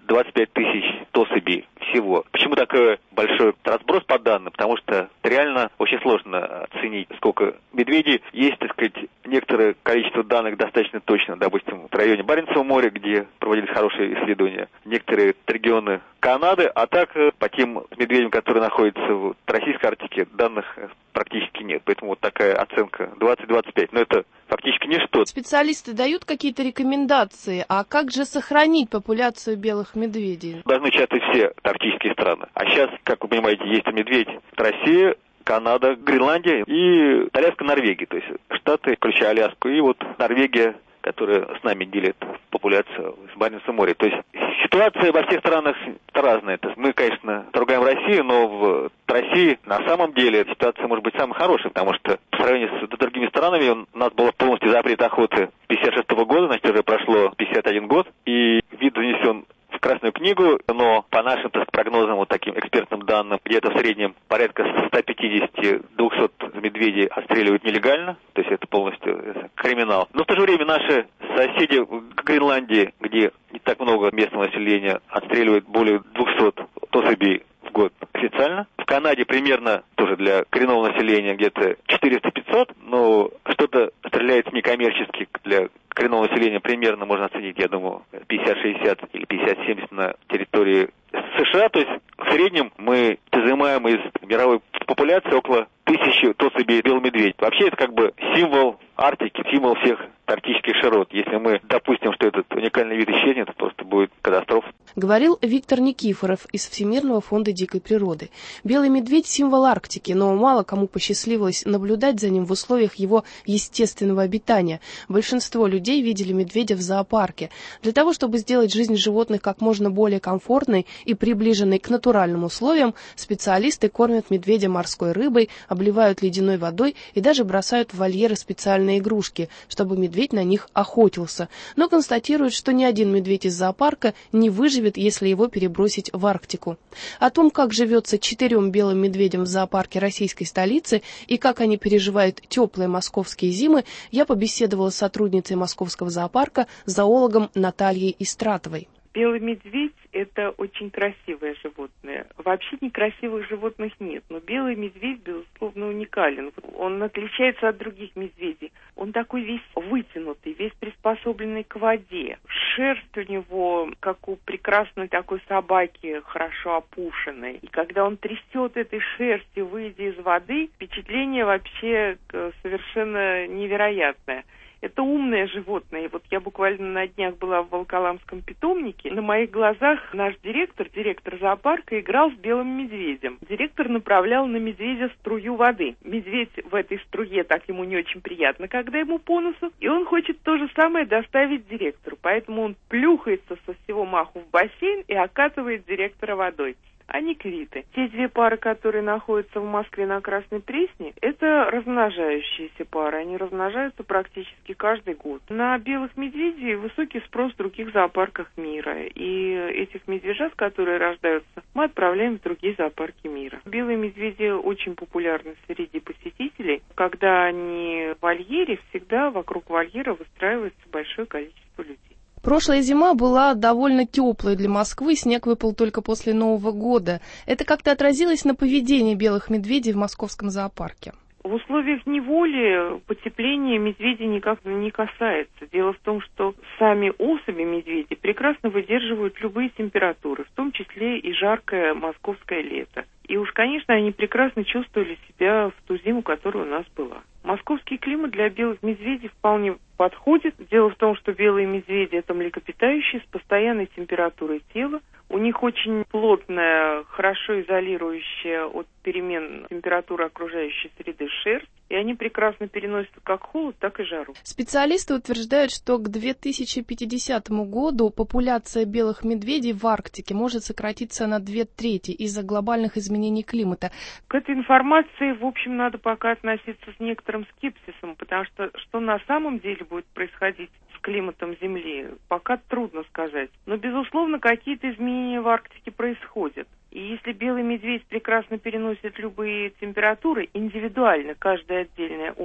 двадцать пять тысяч особей всего. Почему такой большой разброс по данным? Потому что реально очень сложно оценить, сколько медведей. Есть, так сказать, некоторое количество данных достаточно точно, допустим, в районе Баренцева моря, где проводились хорошие исследования, некоторые регионы Канады, а так по тем медведям, которые находятся в российской Арктике, данных практически нет. Поэтому вот такая оценка двадцать - двадцать пять. Но это фактически ничто. Специалисты дают какие-то рекомендации, а как же сохранить популяцию белых медведей? Должны участвовать все арктические страны. А сейчас, как вы понимаете, есть медведь в России, Канада, Гренландия и Аляска, Норвегия. То есть Штаты, включая Аляску, и вот Норвегия, которая с нами делит популяцию с Баренцевого моря. То есть ситуация во всех странах разная. То есть мы, конечно, ругаем Россию, но в России на самом деле ситуация может быть самая хорошая, потому что по сравнению с другими странами у нас был полностью запрет охоты пятьдесят шестого года, значит, уже прошло пятьдесят один год, и вид занесен в Красную книгу, но по нашим так, прогнозам, вот таким экспертным данным, где-то в среднем порядка ста пятидесяти - двухсот медведей отстреливают нелегально, то есть это полностью это криминал. Но в то же время наши соседи в Гренландии, где не так много местного населения, отстреливают более двухсот особей в год официально. В Канаде примерно тоже для коренного населения где-то четыреста - пятьсот, но что-то стреляется некоммерчески для коренного населения примерно можно оценить, я думаю, пятьдесят - шестьдесят или пятьдесят - семьдесят на территории США. То есть в среднем мы изымаем из мировой популяции около тысячи особей белого медведя. Вообще это как бы символ Арктики, символ всех арктических широт. Если мы допустим, что этот уникальный вид исчезнет, то просто будет катастрофа. Говорил Виктор Никифоров из Всемирного фонда дикой природы. Белый медведь – символ Арктики, но мало кому посчастливилось наблюдать за ним в условиях его естественного обитания. Большинство людей видели медведя в зоопарке. Для того, чтобы сделать жизнь животных как можно более комфортной и приближенной к натуральным условиям, специалисты кормят медведя морской рыбой, обливают ледяной водой и даже бросают в вольеры специальные игрушки, чтобы медведь на них охотился. Но констатируют, что ни один медведь из зоопарка не выживет, если его перебросить в Арктику. О том, как живется четырем белым медведям в зоопарке российской столицы и как они переживают теплые московские зимы, я побеседовала с сотрудницей московского зоопарка, зоологом Натальей Истратовой. Белый медведь – это очень красивое животное. Вообще некрасивых животных нет, но белый медведь, безусловно, уникален. Он отличается от других медведей. Он такой весь вытянутый, весь приспособленный к воде. Шерсть у него, как у прекрасной такой собаки, хорошо опушенной. И когда он трясет этой шерстью, выйдя из воды, впечатление вообще совершенно невероятное. Это умное животное. И вот я буквально на днях была в Волоколамском питомнике. На моих глазах наш директор, директор зоопарка, играл с белым медведем. Директор направлял на медведя струю воды. Медведь в этой струе, так ему не очень приятно, когда ему по носу. И он хочет то же самое доставить директору. Поэтому он плюхается со всего маху в бассейн и окатывает директора водой. Они квиты. Те две пары, которые находятся в Москве на Красной Пресне, это размножающиеся пары. Они размножаются практически каждый год. На белых медведей высокий спрос в других зоопарках мира. И этих медвежат, которые рождаются, мы отправляем в другие зоопарки мира. Белые медведи очень популярны среди посетителей. Когда они в вольере, всегда вокруг вольера выстраивается большое количество людей. Прошлая зима была довольно теплой для Москвы, снег выпал только после Нового года. Это как-то отразилось на поведении белых медведей в московском зоопарке? В условиях неволи потепление медведей никак не касается. Дело в том, что сами особи медведей прекрасно выдерживают любые температуры, в том числе и жаркое московское лето. И уж, конечно, они прекрасно чувствовали себя в ту зиму, которая у нас была. Московский климат для белых медведей вполне подходит. Дело в том, что белые медведи – это млекопитающие с постоянной температурой тела. У них очень плотная, хорошо изолирующая от перемен температуры окружающей среды шерсть. И они прекрасно переносят как холод, так и жару. Специалисты утверждают, что к две тысячи пятидесятому году популяция белых медведей в Арктике может сократиться на две трети из-за глобальных изменений климата. К этой информации, в общем, надо пока относиться с некоторым скепсисом, потому что что на самом деле будет происходить с климатом Земли, пока трудно сказать. Но, безусловно, какие-то изменения в Арктике происходят. И если белый медведь прекрасно переносит любые температуры, индивидуально, каждая отдельная особь,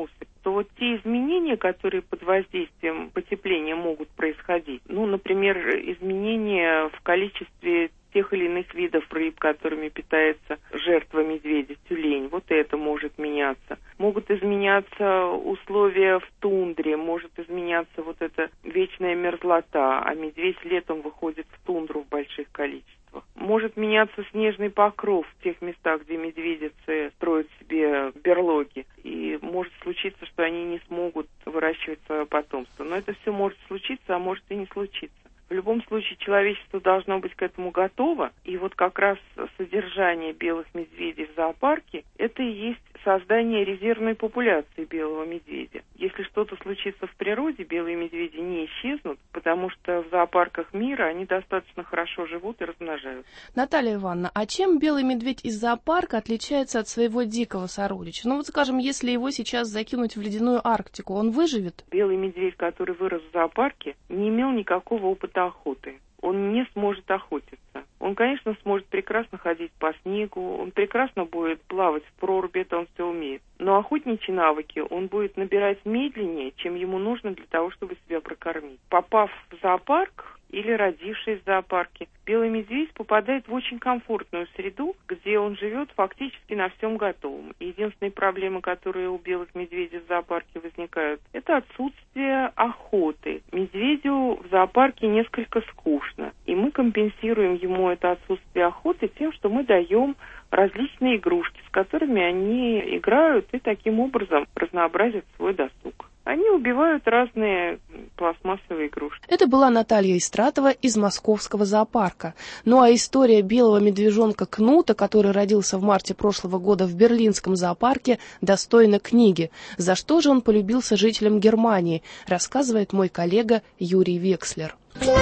что вот те изменения, которые под воздействием потепления могут происходить, ну, например, изменения в количестве тех или иных видов рыб, которыми питается жертва медведя, тюлень. Вот это может меняться. Могут изменяться условия в тундре, может изменяться вот эта вечная мерзлота, а медведь летом выходит в тундру в больших количествах. Может меняться снежный покров в тех местах, где медведицы строят себе берлоги. И может случиться, что они не смогут выращивать свое потомство. Но это все может случиться, а может и не случиться. В любом случае, человечество должно быть к этому готово. И вот как раз содержание белых медведей в зоопарке – это и есть создание резервной популяции белого медведя. Если что-то случится в природе, белые медведи не исчезнут, потому что в зоопарках мира они достаточно хорошо живут и размножаются. Наталья Ивановна, а чем белый медведь из зоопарка отличается от своего дикого сородича? Ну вот, скажем, если его сейчас закинуть в ледяную Арктику, он выживет? Белый медведь, который вырос в зоопарке, не имел никакого опыта охоты. Он не сможет охотиться. Он, конечно, сможет прекрасно ходить по снегу, он прекрасно будет плавать в проруби, это он все умеет. Но охотничьи навыки он будет набирать медленнее, чем ему нужно для того, чтобы себя прокормить. Попав в зоопарк или родившись в зоопарке, белый медведь попадает в очень комфортную среду, где он живет фактически на всем готовом. И единственные проблемы, которые у белых медведей в зоопарке возникают, это отсутствие охоты. Медведю в зоопарке несколько скучно, и мы компенсируем ему это отсутствие охоты тем, что мы даем различные игрушки, с которыми они играют и таким образом разнообразят свой досуг. Они убивают разные пластмассовые игрушки. Это была Наталья Истратова из московского зоопарка. Ну а история белого медвежонка Кнута, который родился в марте прошлого года в берлинском зоопарке, достойна книги. За что же он полюбился жителям Германии, рассказывает мой коллега Юрий Векслер.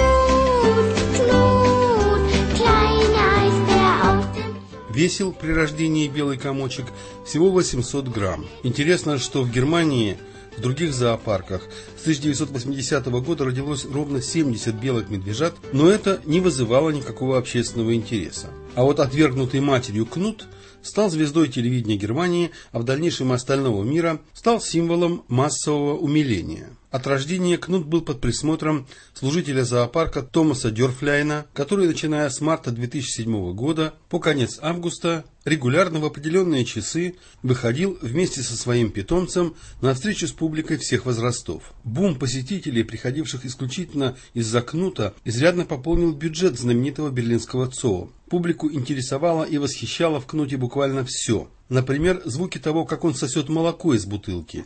Весил при рождении белый комочек всего восемьсот грамм. Интересно, что в Германии, в других зоопарках с тысяча девятьсот восьмидесятого года родилось ровно семьдесят белых медвежат, но это не вызывало никакого общественного интереса. А вот отвергнутый матерью Кнут стал звездой телевидения Германии, а в дальнейшем остального мира стал символом массового умиления. От рождения Кнут был под присмотром служителя зоопарка Томаса Дёрфляйна, который, начиная с марта две тысячи седьмого года по конец августа, регулярно в определенные часы выходил вместе со своим питомцем на встречу с публикой всех возрастов. Бум посетителей, приходивших исключительно из-за Кнута, изрядно пополнил бюджет знаменитого берлинского ЦО. Публику интересовало и восхищало в Кнуте буквально все. Например, звуки того, как он сосет молоко из бутылки.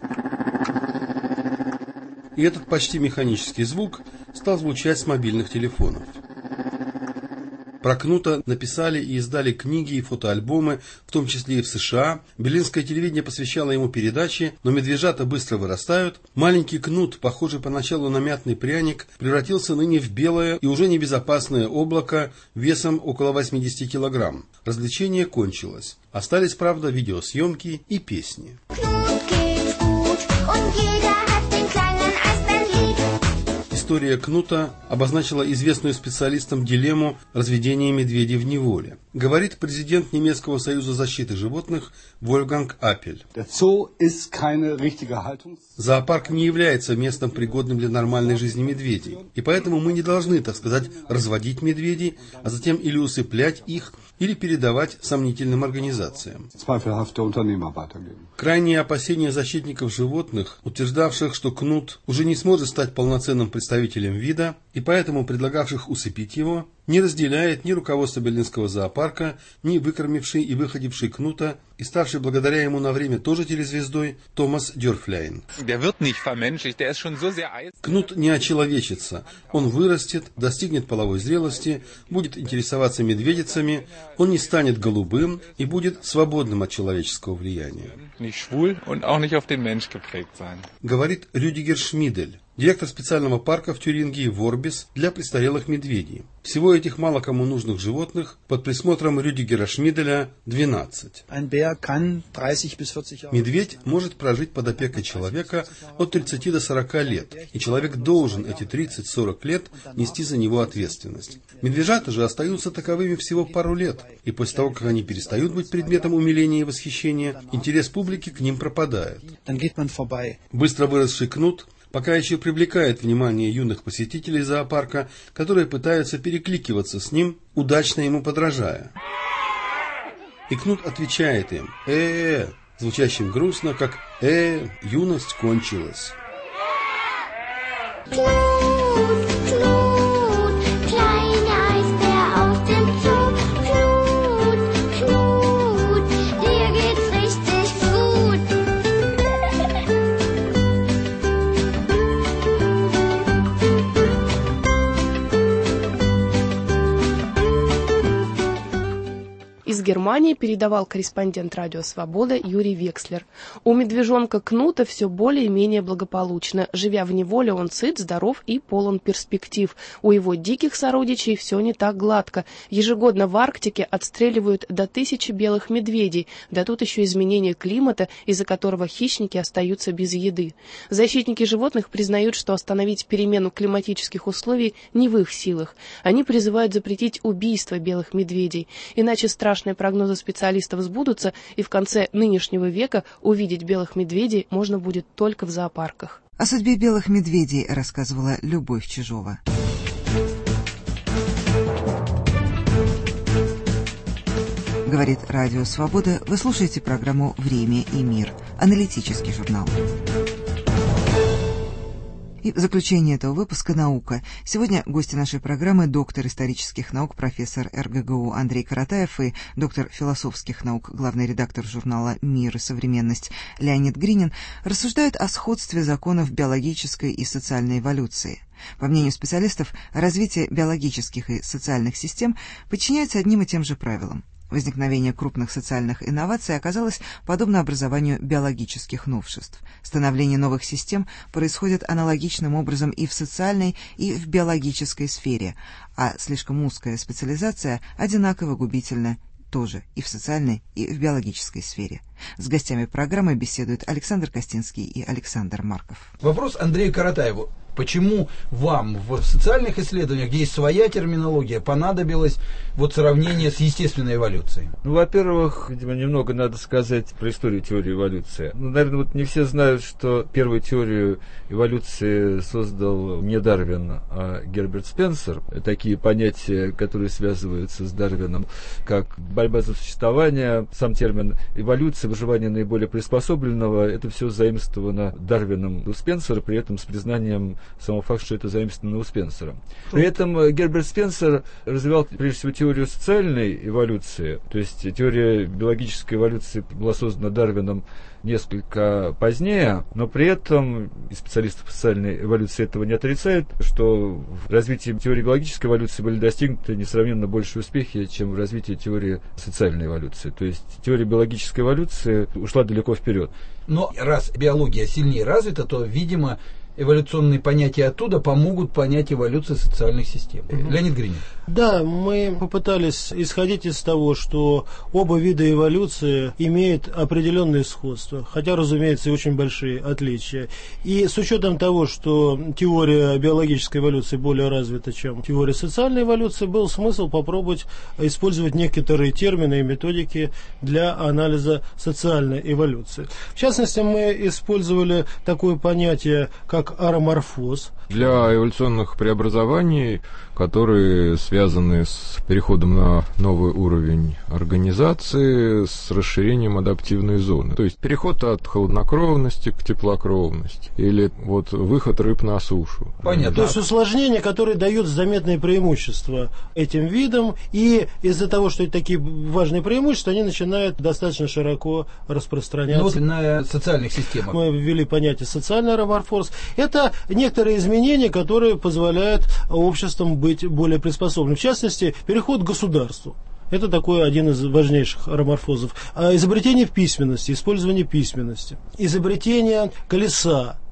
И этот почти механический звук стал звучать с мобильных телефонов. Про Кнута написали и издали книги и фотоальбомы, в том числе и в США. Берлинское телевидение посвящало ему передачи, но медвежата быстро вырастают. Маленький Кнут, похожий поначалу на мятный пряник, превратился ныне в белое и уже небезопасное облако весом около восемьдесят килограмм. Развлечение кончилось. Остались, правда, видеосъемки и песни. История Кнута обозначила известную специалистам дилемму разведения медведей в неволе. Говорит президент немецкого союза защиты животных Вольфганг Апель. Зоопарк не является местом, пригодным для нормальной жизни медведей. И поэтому мы не должны, так сказать, разводить медведей, а затем или усыплять их, или передавать сомнительным организациям. Крайние опасения защитников животных, утверждавших, что Кнут уже не сможет стать полноценным представителем вида, и поэтому предлагавших усыпить его, не разделяет ни руководство берлинского зоопарка, ни выкормивший и выходивший Кнута и ставший благодаря ему на время тоже телезвездой Томас Дёрфляйн. Кнут не очеловечится. Он вырастет, достигнет половой зрелости, будет интересоваться медведицами, он не станет голубым и будет свободным от человеческого влияния. Говорит Рюдигер Шмидель, директор специального парка в Тюрингии Ворбис для престарелых медведей. Всего этих мало кому нужных животных под присмотром Рюдигера Шмиделя двенадцать. Медведь может прожить под опекой человека от тридцати до сорока лет, и человек должен эти тридцать-сорок лет нести за него ответственность. Медвежата же остаются таковыми всего пару лет, и после того, как они перестают быть предметом умиления и восхищения, интерес публики к ним пропадает. Быстро выросший кнут пока еще привлекает внимание юных посетителей зоопарка, которые пытаются перекликиваться с ним, удачно ему подражая. И кнут отвечает им «э-э-э», звучащим грустно, как «э, юность кончилась». Из Германии передавал корреспондент «Радио Свобода» Юрий Векслер. У медвежонка Кнута все более-менее благополучно. Живя в неволе, он сыт, здоров и полон перспектив. У его диких сородичей все не так гладко. Ежегодно в Арктике отстреливают до тысячи белых медведей. Да тут еще изменение климата, из-за которого хищники остаются без еды. Защитники животных признают, что остановить перемену климатических условий не в их силах. Они призывают запретить убийство белых медведей. Иначе страшно прогнозы специалистов сбудутся, и в конце нынешнего века увидеть белых медведей можно будет только в зоопарках. О судьбе белых медведей рассказывала Любовь Чижова. Говорит Радио Свобода. Вы слушаете программу «Время и мир». Аналитический журнал. И в заключение этого выпуска «Наука». Сегодня гости нашей программы доктор исторических наук, профессор эр гэ гэ у Андрей Каратаев и доктор философских наук, главный редактор журнала «Мир и современность» Леонид Гринин рассуждают о сходстве законов биологической и социальной эволюции. По мнению специалистов, развитие биологических и социальных систем подчиняется одним и тем же правилам. Возникновение крупных социальных инноваций оказалось подобно образованию биологических новшеств. Становление новых систем происходит аналогичным образом и в социальной, и в биологической сфере, а слишком узкая специализация одинаково губительна тоже и в социальной, и в биологической сфере. С гостями программы беседуют Александр Костинский и Александр Марков. Вопрос Андрею Каратаеву. Почему вам в социальных исследованиях, где есть своя терминология, понадобилось вот сравнение с естественной эволюцией? Ну, во-первых, видимо, немного надо сказать про историю теории эволюции. Ну, наверное, вот не все знают, что первую теорию эволюции создал не Дарвин, а Герберт Спенсер. Такие понятия, которые связываются с Дарвином, как борьба за существование, сам термин эволюция, выживание наиболее приспособленного, это все заимствовано Дарвином у Спенсера, при этом с признанием самого факта, что это заимствовано у Спенсера. При этом Герберт Спенсер развивал, прежде всего, теорию социальной эволюции, то есть теория биологической эволюции была создана Дарвином несколько позднее, но при этом и специалисты по социальной эволюции этого не отрицают, что в развитии теории биологической эволюции были достигнуты несравненно большие успехи, чем в развитии теории социальной эволюции. То есть теория биологической эволюции ушла далеко вперед. Но раз биология сильнее развита, то, видимо, эволюционные понятия оттуда помогут понять эволюцию социальных систем. Угу. Леонид Гринин. Да, мы попытались исходить из того, что оба вида эволюции имеют определенные сходства, хотя, разумеется, и очень большие отличия. И с учетом того, что теория биологической эволюции более развита, чем теория социальной эволюции, был смысл попробовать использовать некоторые термины и методики для анализа социальной эволюции. В частности, мы использовали такое понятие, как ароморфоз. Для эволюционных преобразований, которые связаны с переходом на новый уровень организации, с расширением адаптивной зоны. То есть переход от холоднокровности к теплокровности. Или вот выход рыб на сушу. Понятно. То есть усложнение, которое дает заметные преимущества этим видам. И из-за того, что это такие важные преимущества, они начинают достаточно широко распространяться. Ну, вот на социальных системах. Мы ввели понятие социальный ароморфоз. Это некоторые изменения, которые позволяют обществам быть более приспособленным. В частности, переход к государству. Это такой один из важнейших ароморфозов. Изобретение в письменности, использование письменности. Изобретение колеса.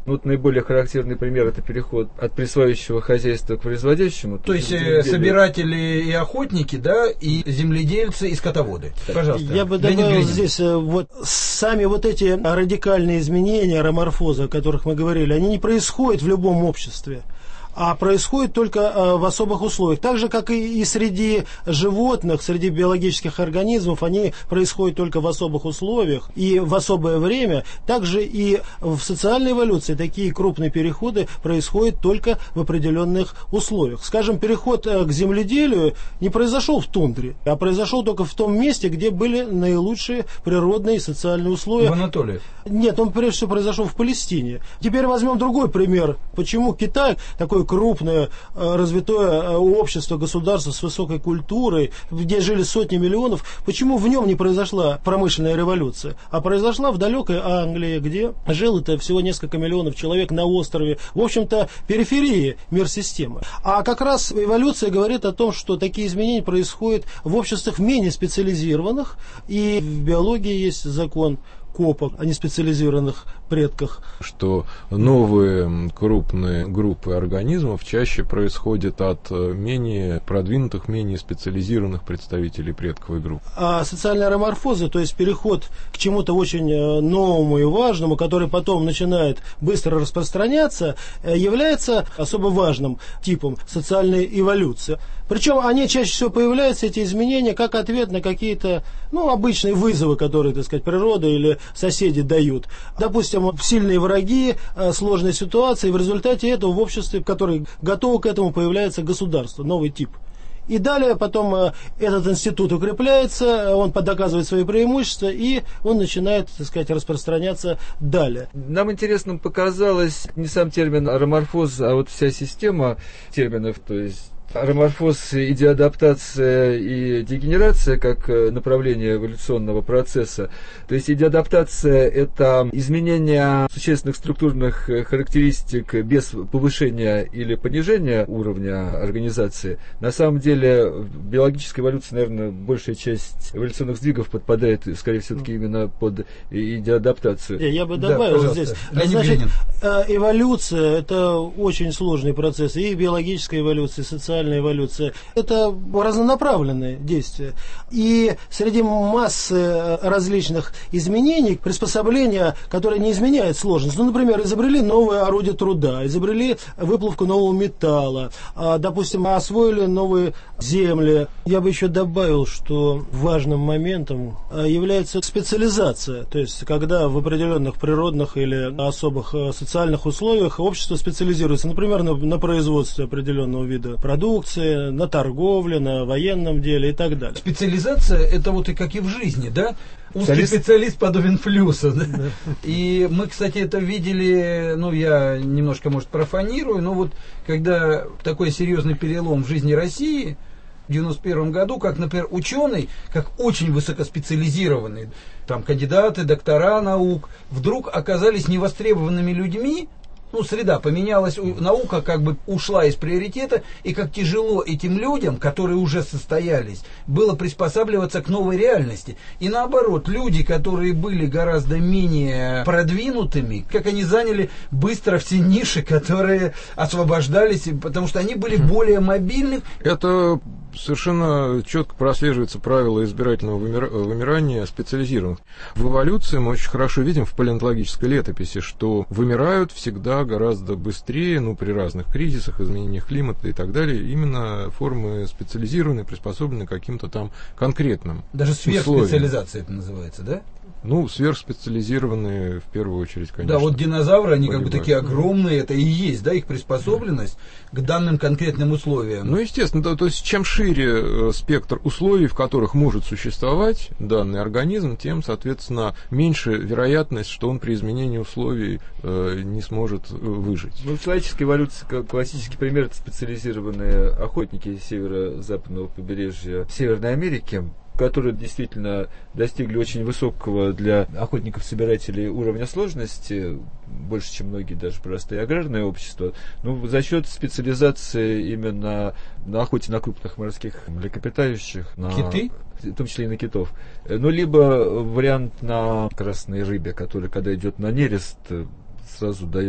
Ну, вот наиболее характерный пример — это переход от присваивающего хозяйства к производящему. То есть э, собиратели и охотники, да, и земледельцы, и скотоводы. Пожалуйста. Я бы добавил здесь вот сами вот эти радикальные изменения, роморфоза, о которых мы говорили, они не происходят в любом обществе, а происходит только в особых условиях. Так же, как и среди животных, среди биологических организмов, они происходят только в особых условиях и в особое время. Также и в социальной эволюции такие крупные переходы происходят только в определенных условиях. Скажем, переход к земледелию не произошел в тундре, а произошел только в том месте, где были наилучшие природные и социальные условия. В Анатолии? Нет, он прежде всего произошел в Палестине. Теперь возьмем другой пример. Почему Китай, такой крупное развитое общество, государство с высокой культурой, где жили сотни миллионов, почему в нем не произошла промышленная революция, а произошла в далекой Англии, где жило это всего несколько миллионов человек на острове, в общем-то, периферии мир-системы. А как раз эволюция говорит о том, что такие изменения происходят в обществах менее специализированных, и в биологии есть закон Копа о неспециализированных предках. Что новые крупные группы организмов чаще происходят от менее продвинутых, менее специализированных представителей предковой группы. А социальная роморфоза, то есть переход к чему-то очень новому и важному, который потом начинает быстро распространяться, является особо важным типом социальной эволюции. Причем они чаще всего появляются, эти изменения, как ответ на какие-то, ну, обычные вызовы, которые, так сказать, природа или соседи дают. Допустим, сильные враги, сложные ситуации, и в результате этого в обществе, которое готово к этому, появляется государство, новый тип. И далее потом этот институт укрепляется, он доказывает свои преимущества, и он начинает, так сказать, распространяться далее. Нам интересным показалось не сам термин роморфоз, а вот вся система терминов, то есть роморфоз, идеадаптация и дегенерация как направление эволюционного процесса. То есть идеадаптация — это изменение существенных структурных характеристик без повышения или понижения уровня организации. На самом деле в биологической эволюции, наверное, большая часть эволюционных сдвигов подпадает, скорее всего, именно под идеадаптацию. Я бы добавил да, здесь. Значит, эволюция — это очень сложный процесс, и биологическая эволюция, и социальная эволюция. Это разнонаправленные действия. И среди массы различных изменений, приспособления, которые не изменяют сложность. Ну, например, изобрели новое орудие труда, изобрели выплавку нового металла, допустим, освоили новые земли. Я бы еще добавил, что важным моментом является специализация. То есть, когда в определенных природных или особых социальных условиях общество специализируется, например, на, на производстве определенного вида продукции, на торговле, на военном деле и так далее. Специализация — это вот и как и в жизни, да? Узкий специалист подобен флюсу. Да? Да. И мы, кстати, это видели, ну, я немножко, может, профанирую, но вот когда такой серьезный перелом в жизни России в девяносто первом году, как, например, ученый, как очень высокоспециализированные, там, кандидаты, доктора наук, вдруг оказались невостребованными людьми. Ну, среда поменялась, наука как бы ушла из приоритета, и как тяжело этим людям, которые уже состоялись, было приспосабливаться к новой реальности. И наоборот, люди, которые были гораздо менее продвинутыми, как они заняли быстро все ниши, которые освобождались, потому что они были более мобильны. Это совершенно четко прослеживается правило избирательного вымира... вымирания специализированных. В эволюции мы очень хорошо видим в палеонтологической летописи, что вымирают всегда гораздо быстрее, ну, при разных кризисах, изменениях климата и так далее, именно формы специализированные, приспособленные к каким-то там конкретным Даже сверхспециализация это называется, да? Ну, сверхспециализированные в первую очередь, конечно. Да, вот динозавры, они как бы такие огромные, это и есть, да, их приспособленность да. к данным конкретным условиям. Ну, естественно, да, то есть чем шире спектр условий, в которых может существовать данный организм, тем, соответственно, меньше вероятность, что он при изменении условий э, не сможет выжить. Ну, в человеческой эволюции классический пример — это специализированные охотники северо-западного побережья Северной Америки, которые действительно достигли очень высокого для охотников-собирателей уровня сложности, больше, чем многие даже простые аграрные общества, ну, за счет специализации именно на охоте на крупных морских млекопитающих. На, Киты? В том числе и на китов. Ну, либо вариант на красной рыбе, который, когда идет на нерест, сразу дает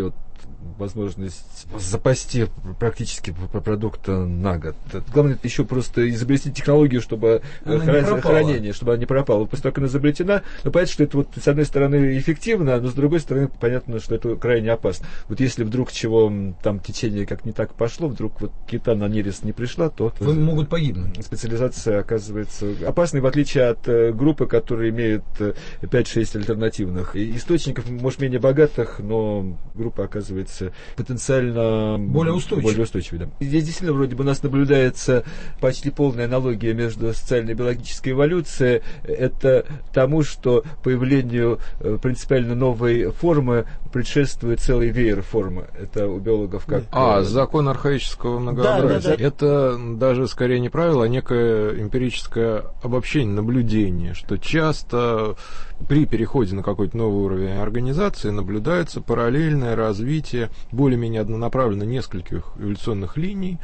возможность запасти практически продукта на год. Главное еще просто изобрести технологию, чтобы хра- хранение, чтобы она не пропала. После того, как она изобретена, ну, понятно, что это вот с одной стороны эффективно, но с другой стороны понятно, что это крайне опасно. Вот если вдруг чего там течение как не так пошло, вдруг вот кита на нерест не пришла, то Вы могут погибнуть. Специализация оказывается опасной, в отличие от э, группы, которые имеют э, пять-шесть альтернативных источников, может, менее богатых, но группа оказывается потенциально более устойчивой. Более устойчивой, да. Здесь действительно вроде бы у нас наблюдается почти полная аналогия между социальной и биологической эволюцией. Это тому, что появлению э, принципиально новой формы предшествует целый веер формы. Это у биологов как... А, закон архаического многообразия. Да, да, да. Это даже скорее не правило, а некое эмпирическое обобщение, наблюдение, что часто при переходе на какой-то новый уровень организации наблюдается параллельное развитие более-менее однонаправленно нескольких эволюционных линий,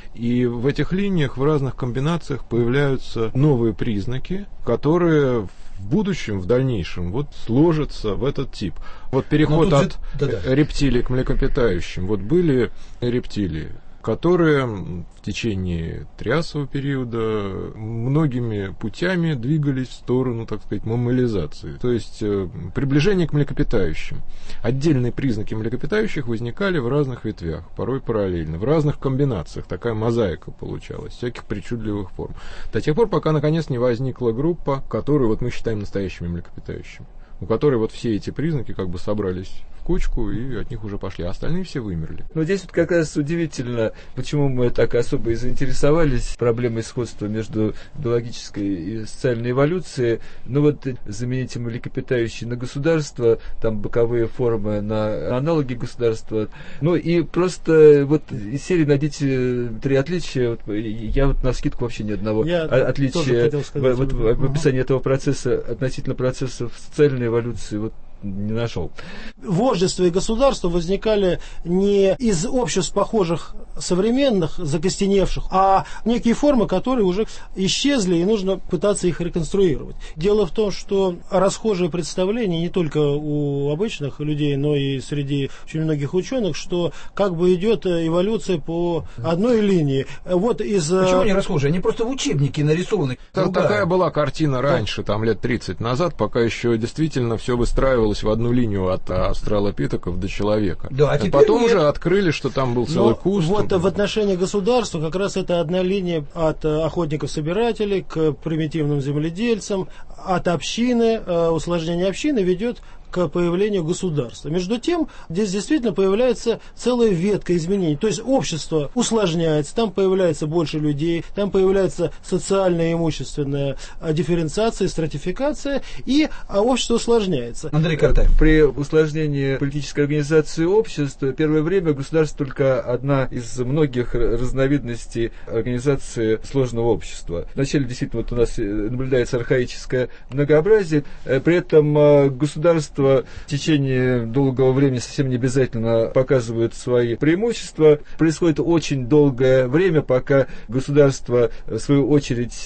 и в этих линиях в разных комбинациях появляются новые признаки, которые в будущем, в дальнейшем, вот сложатся в этот тип. Вот переход от же... да-да. рептилий к млекопитающим. Вот были рептилии, которые в течение триасового периода многими путями двигались в сторону, так сказать, маммализации, то есть э, приближение к млекопитающим. Отдельные признаки млекопитающих возникали в разных ветвях, порой параллельно, в разных комбинациях. Такая мозаика получалась, всяких причудливых форм. До тех пор, пока наконец не возникла группа, которую вот мы считаем настоящими млекопитающими, у которой вот все эти признаки как бы собрались в кучку и от них уже пошли, а остальные все вымерли. Но здесь вот как раз удивительно, почему мы так особо и заинтересовались проблемой сходства между биологической и социальной эволюцией. Ну вот замените млекопитающие на государство, там боковые формы на аналоги государства. Ну и просто вот из серии найдите три отличия. Вот, я вот навскидку вообще ни одного я отличия в, вот, в, в описании этого процесса относительно процессов социальной эволюции вот не нашел. Вождество и государство возникали не из обществ похожих современных, закостеневших, а некие формы, которые уже исчезли, и нужно пытаться их реконструировать. Дело в том, что расхожее представление не только у обычных людей, но и среди очень многих ученых, что как бы идет эволюция по одной линии. Вот из... Почему они расхожие? Они просто в учебнике нарисованы. Та, такая была картина раньше, да. Там лет тридцать назад, пока еще действительно все выстраивалось в одну линию от австралопитеков до человека. Да, а а потом нет. уже открыли, что там был целый Но куст. Вот в отношении государства как раз это одна линия от охотников-собирателей к примитивным земледельцам, от общины, усложнение общины ведет к появлению государства. Между тем, здесь действительно появляется целая ветка изменений. То есть общество усложняется, там появляется больше людей, там появляется социальная и имущественная дифференциация, стратификация, и общество усложняется. Андрей Картаев. При усложнении политической организации общества первое время государство только одна из многих разновидностей организации сложного общества. Вначале действительно вот у нас наблюдается архаическое многообразие, при этом государство в течение долгого времени совсем не обязательно показывают свои преимущества. Происходит очень долгое время, пока государство, в свою очередь,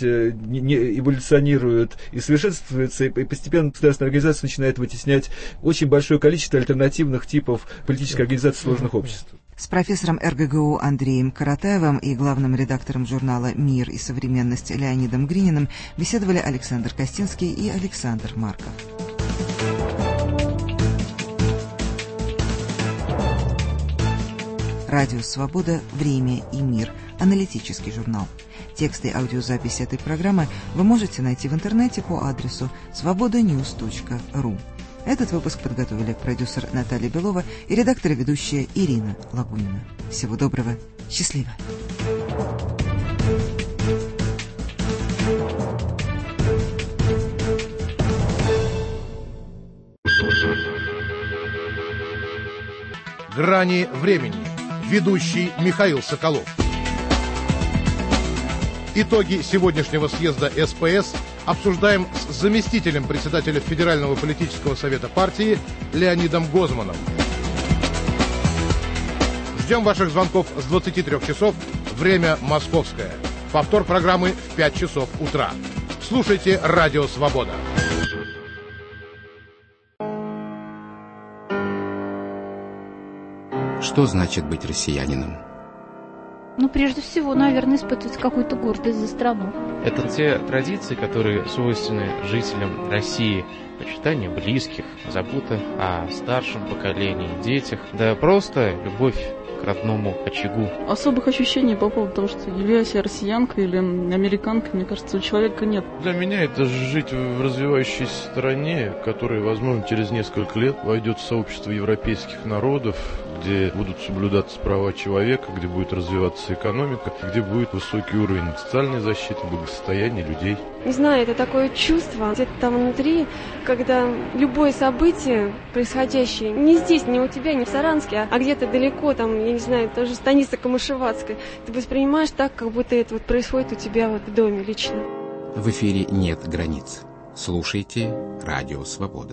не эволюционирует и совершенствуется, и постепенно государственная организация начинает вытеснять очень большое количество альтернативных типов политической организации сложных обществ. С профессором эр гэ гэ у Андреем Каратаевым и главным редактором журнала «Мир и современность» Леонидом Грининым беседовали Александр Костинский и Александр Марков. Радио «Свобода. Время и мир». Аналитический журнал. Тексты и аудиозаписи этой программы вы можете найти в интернете по адресу свобода ньюс точка ру. Этот выпуск подготовили продюсер Наталья Белова и редактор и ведущая Ирина Лагунина. Всего доброго. Счастливо. «Грани времени». Ведущий Михаил Соколов. Итоги сегодняшнего съезда эс пэ эс обсуждаем с заместителем председателя Федерального политического совета партии Леонидом Гозманом. Ждем ваших звонков с двадцати трёх часов, время московское. Повтор программы в пять часов утра. Слушайте «Радио Свобода». Что значит быть россиянином? Ну, прежде всего, наверное, испытывать какую-то гордость за страну. Это те традиции, которые свойственны жителям России. Почитание близких, забота о старшем поколении, детях, да просто любовь к родному очагу. Особых ощущений по поводу того, что являюсь я россиянкой или американкой, мне кажется, у человека нет. Для меня это жить в развивающейся стране, которая, возможно, через несколько лет войдет в сообщество европейских народов, где будут соблюдаться права человека, где будет развиваться экономика, где будет высокий уровень социальной защиты, благосостояния людей. Не знаю, это такое чувство где-то там внутри, когда любое событие, происходящее не здесь, не у тебя, не в Саранске, а где-то далеко, там, я не знаю, тоже станица Камышеватская, ты воспринимаешь так, как будто это вот происходит у тебя вот в доме лично. В эфире «Нет границ». Слушайте «Радио Свобода».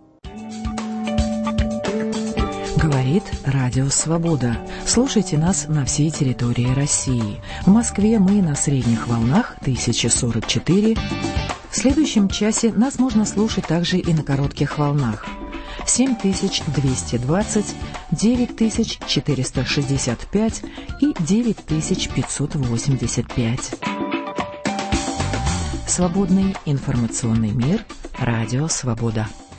Говорит Радио Свобода. Слушайте нас на всей территории России. В Москве мы на средних волнах тысяча сорок четыре. В следующем часе нас можно слушать также и на коротких волнах. семь тысяч двести двадцать, девять тысяч четыреста шестьдесят пять и девять тысяч пятьсот восемьдесят пять. Свободный информационный мир. Радио Свобода.